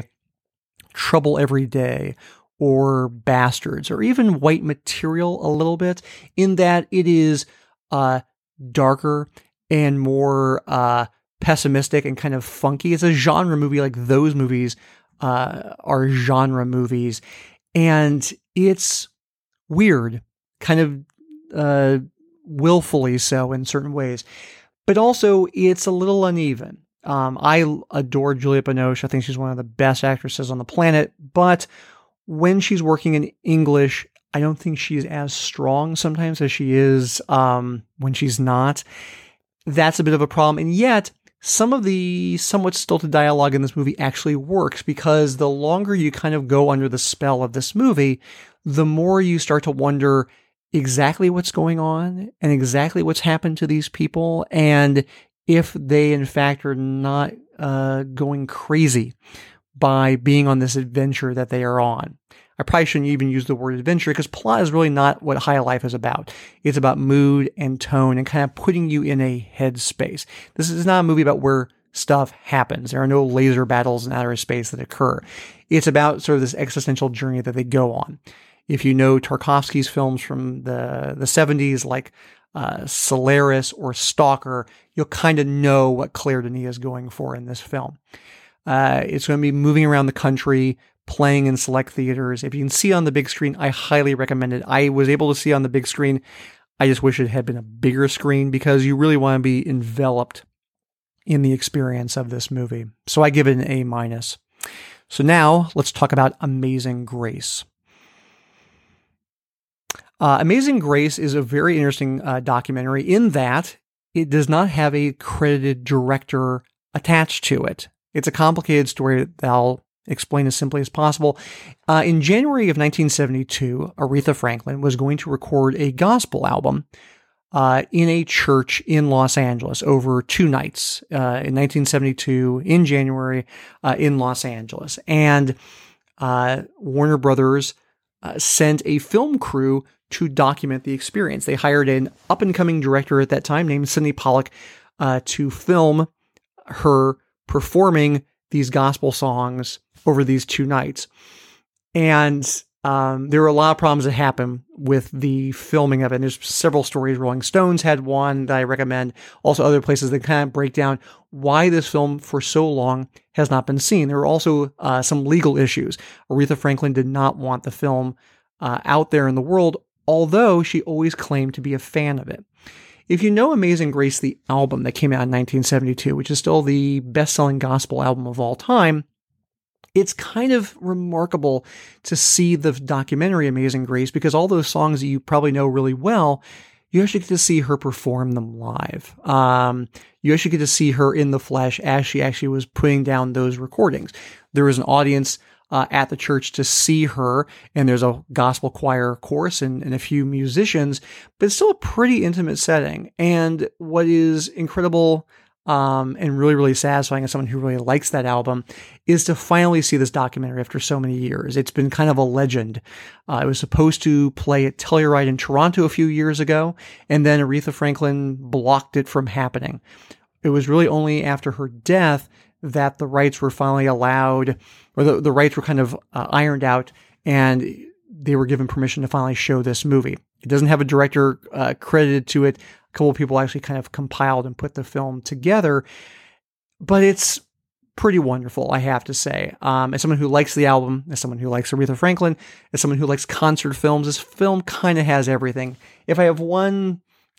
Trouble Every Day or Bastards, or even White Material a little bit, in that it is uh, darker and more uh, pessimistic and kind of funky. It's a genre movie like those movies uh, are genre movies. And it's weird, kind of uh, willfully so in certain ways. But also, it's a little uneven. Um, I adore Juliette Binoche. I think she's one of the best actresses on the planet. But when she's working in English, I don't think she's as strong sometimes as she is um, when she's not. That's a bit of a problem. And yet, some of the somewhat stilted dialogue in this movie actually works, because the longer you kind of go under the spell of this movie, the more you start to wonder exactly what's going on and exactly what's happened to these people, and if they in fact are not uh, going crazy by being on this adventure that they are on. I probably shouldn't even use the word adventure, because plot is really not what High Life is about. It's about mood and tone and kind of putting you in a headspace. This is not a movie about where stuff happens. There are no laser battles in outer space that occur. It's about sort of this existential journey that they go on. If you know Tarkovsky's films from the, the seventies, like uh, Solaris or Stalker, you'll kind of know what Claire Denis is going for in this film. Uh, it's going to be moving around the country, playing in select theaters. If you can see on the big screen, I highly recommend it. I was able to see on the big screen. I just wish it had been a bigger screen because you really want to be enveloped in the experience of this movie. So I give it an A minus. So now let's talk about Amazing Grace. Uh, Amazing Grace is a very interesting uh, documentary in that it does not have a credited director attached to it. It's a complicated story that I'll explain as simply as possible. Uh, in January of nineteen seventy-two, Aretha Franklin was going to record a gospel album uh, in a church in Los Angeles over two nights uh, in nineteen seventy-two in January uh, in Los Angeles. And uh, Warner Brothers uh, sent a film crew to document the experience. They hired an up-and-coming director at that time named Sidney Pollack uh, to film her performing these gospel songs over these two nights. And um, there were a lot of problems that happened with the filming of it. And there's several stories. Rolling Stones had one that I recommend. Also other places that kind of break down why this film for so long has not been seen. There were also uh, some legal issues. Aretha Franklin did not want the film uh, out there in the world, although she always claimed to be a fan of it. If you know Amazing Grace, the album that came out in nineteen seventy-two, which is still the best-selling gospel album of all time, it's kind of remarkable to see the documentary Amazing Grace because all those songs that you probably know really well, you actually get to see her perform them live. Um, you actually get to see her in the flesh as she actually was putting down those recordings. There was an audience Uh, at the church to see her, and there's a gospel choir chorus and, and a few musicians, but it's still a pretty intimate setting. And what is incredible um, and really, really satisfying as someone who really likes that album is to finally see this documentary after so many years. It's been kind of a legend. Uh, it was supposed to play at Telluride in Toronto a few years ago, and then Aretha Franklin blocked it from happening. It was really only after her death that the rights were finally allowed, or the, the rights were kind of uh, ironed out, and they were given permission to finally show this movie. It doesn't have a director uh, credited to it. A couple of people actually kind of compiled and put the film together, but it's pretty wonderful, I have to say. Um, as someone who likes the album, as someone who likes Aretha Franklin, as someone who likes concert films, this film kind of has everything. If I have one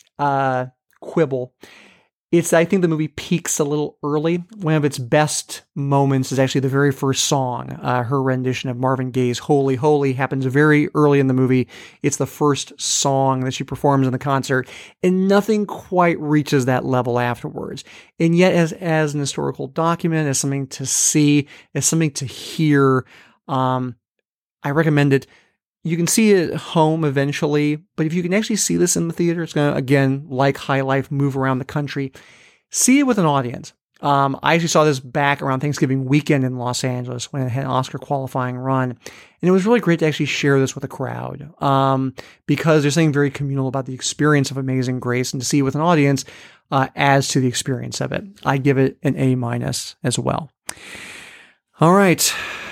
uh, quibble, It's, I think the movie peaks a little early. One of its best moments is actually the very first song. Uh, her rendition of Marvin Gaye's Holy, Holy happens very early in the movie. It's the first song that she performs in the concert, and nothing quite reaches that level afterwards. And yet, as, as an historical document, as something to see, as something to hear, um, I recommend it. You can see it at home eventually, but if you can actually see this in the theater, it's going to, again, like High Life, move around the country. See it with an audience. Um, I actually saw this back around Thanksgiving weekend in Los Angeles when it had an Oscar qualifying run. And it was really great to actually share this with a crowd um, because there's something very communal about the experience of Amazing Grace, and to see it with an audience uh, adds to the experience of it. I give it an A minus as well. All right,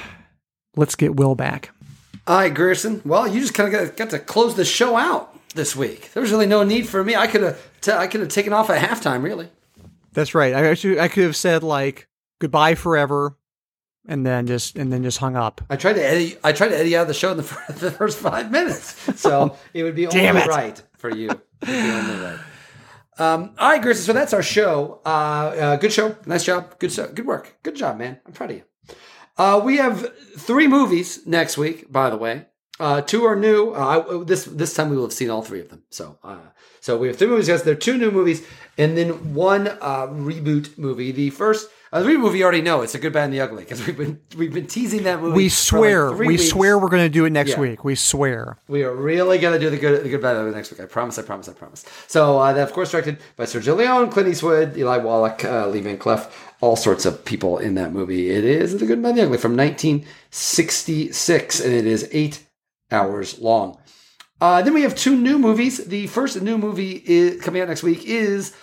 let's get Will back. All right, Gerson. Well, you just kind of got, got to close the show out this week. There was really no need for me. I could have t- I could have taken off at halftime, really. That's right. I actually I could have said like goodbye forever, and then just and then just hung up. I tried to edit. I tried to edit out of the show in the first, the first five minutes, so it would be only Damn it. right for you. It would be only right. Um, all right, Gerson. So that's our show. Uh, uh, good show. Nice job. Good show. Good work. Good job, man. I'm proud of you. Uh, we have three movies next week, by the way. Uh, two are new. Uh, this this time we will have seen all three of them. So uh, so we have three movies. Yes, there are two new movies, and then one uh, reboot movie. The first uh, the reboot movie you already know. It's A Good, Bad, and the Ugly, because we've been we've been teasing that movie. We swear, for like three we weeks. swear we're going to do it next Yeah. week. We swear. We are really going to do the good, the good, bad, and the ugly next week. I promise. I promise. I promise. So uh, that, of course, directed by Sergio Leone, Clint Eastwood, Eli Wallach, uh, Lee Van Cleef. All sorts of people in that movie. It is The Good, Bad, and the Ugly from nineteen sixty-six, and it is eight hours long. Uh, then we have two new movies. The first new movie is, coming out next week is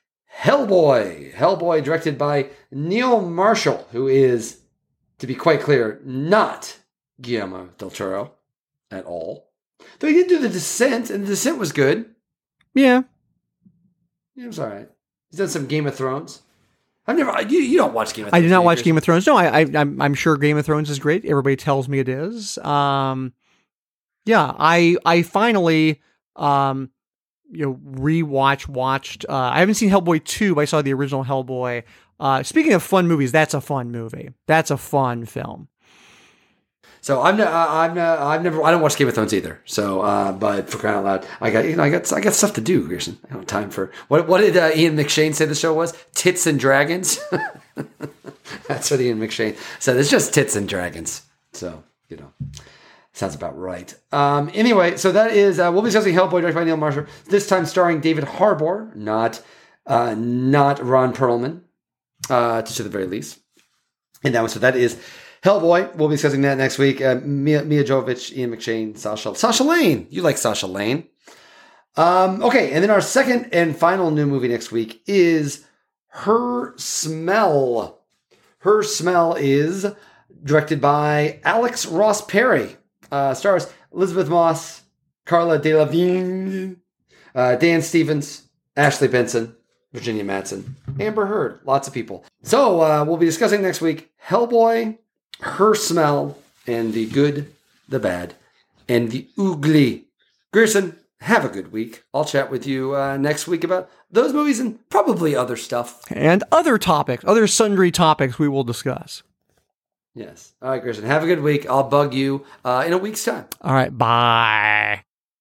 Hellboy. Hellboy, directed by Neil Marshall, who is, to be quite clear, not Guillermo del Toro at all. Though he did do The Descent, and The Descent was good. Yeah. It was all right. He's done some Game of Thrones. I've never. You, you don't watch Game of Thrones. I do not watch Chris. Game of Thrones. No, I, I, I'm, I'm sure Game of Thrones is great. Everybody tells me it is. Um, yeah, I, I finally, um, you know, rewatch watched. Uh, I haven't seen Hellboy two, but I saw the original Hellboy. Uh, speaking of fun movies, that's a fun movie. That's a fun film. So I'm not, I'm not, I've never, I don't watch Game of Thrones either. So, uh, but for crying out loud, I got, you know, I got, I got stuff to do, Gerson. I don't have time for, what, what did uh, Ian McShane say the show was? Tits and Dragons? That's what Ian McShane said. It's just tits and dragons. So, you know, sounds about right. Um, anyway, so that is, uh, we'll be discussing Hellboy, directed by Neil Marshall, this time starring David Harbour, not, uh, not Ron Perlman, uh, to the very least. And that was, so that is Hellboy. We'll be discussing that next week. Uh, Mia, Mia Jovovich, Ian McShane, Sasha, Sasha Lane. You like Sasha Lane. Um, okay. And then our second and final new movie next week is Her Smell. Her Smell is directed by Alex Ross Perry. Uh, stars Elizabeth Moss, Carla Delevingne, uh, Dan Stevens, Ashley Benson, Virginia Madsen, Amber Heard. Lots of people. So uh, we'll be discussing next week Hellboy, Her Smell, and the good, the bad, and the ugly. Gerson, have a good week. I'll chat with you uh, next week about those movies and probably other stuff. And other topics, other sundry topics we will discuss. Yes. All right, Gerson, have a good week. I'll bug you uh, in a week's time. All right, bye.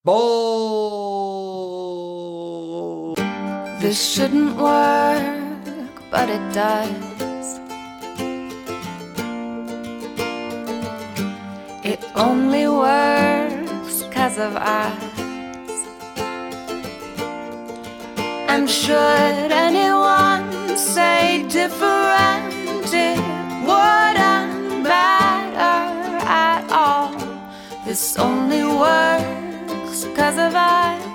Bye. This shouldn't work, but it does. It only works 'cause of us. And should anyone say different, it wouldn't matter at all. This only works 'cause of us.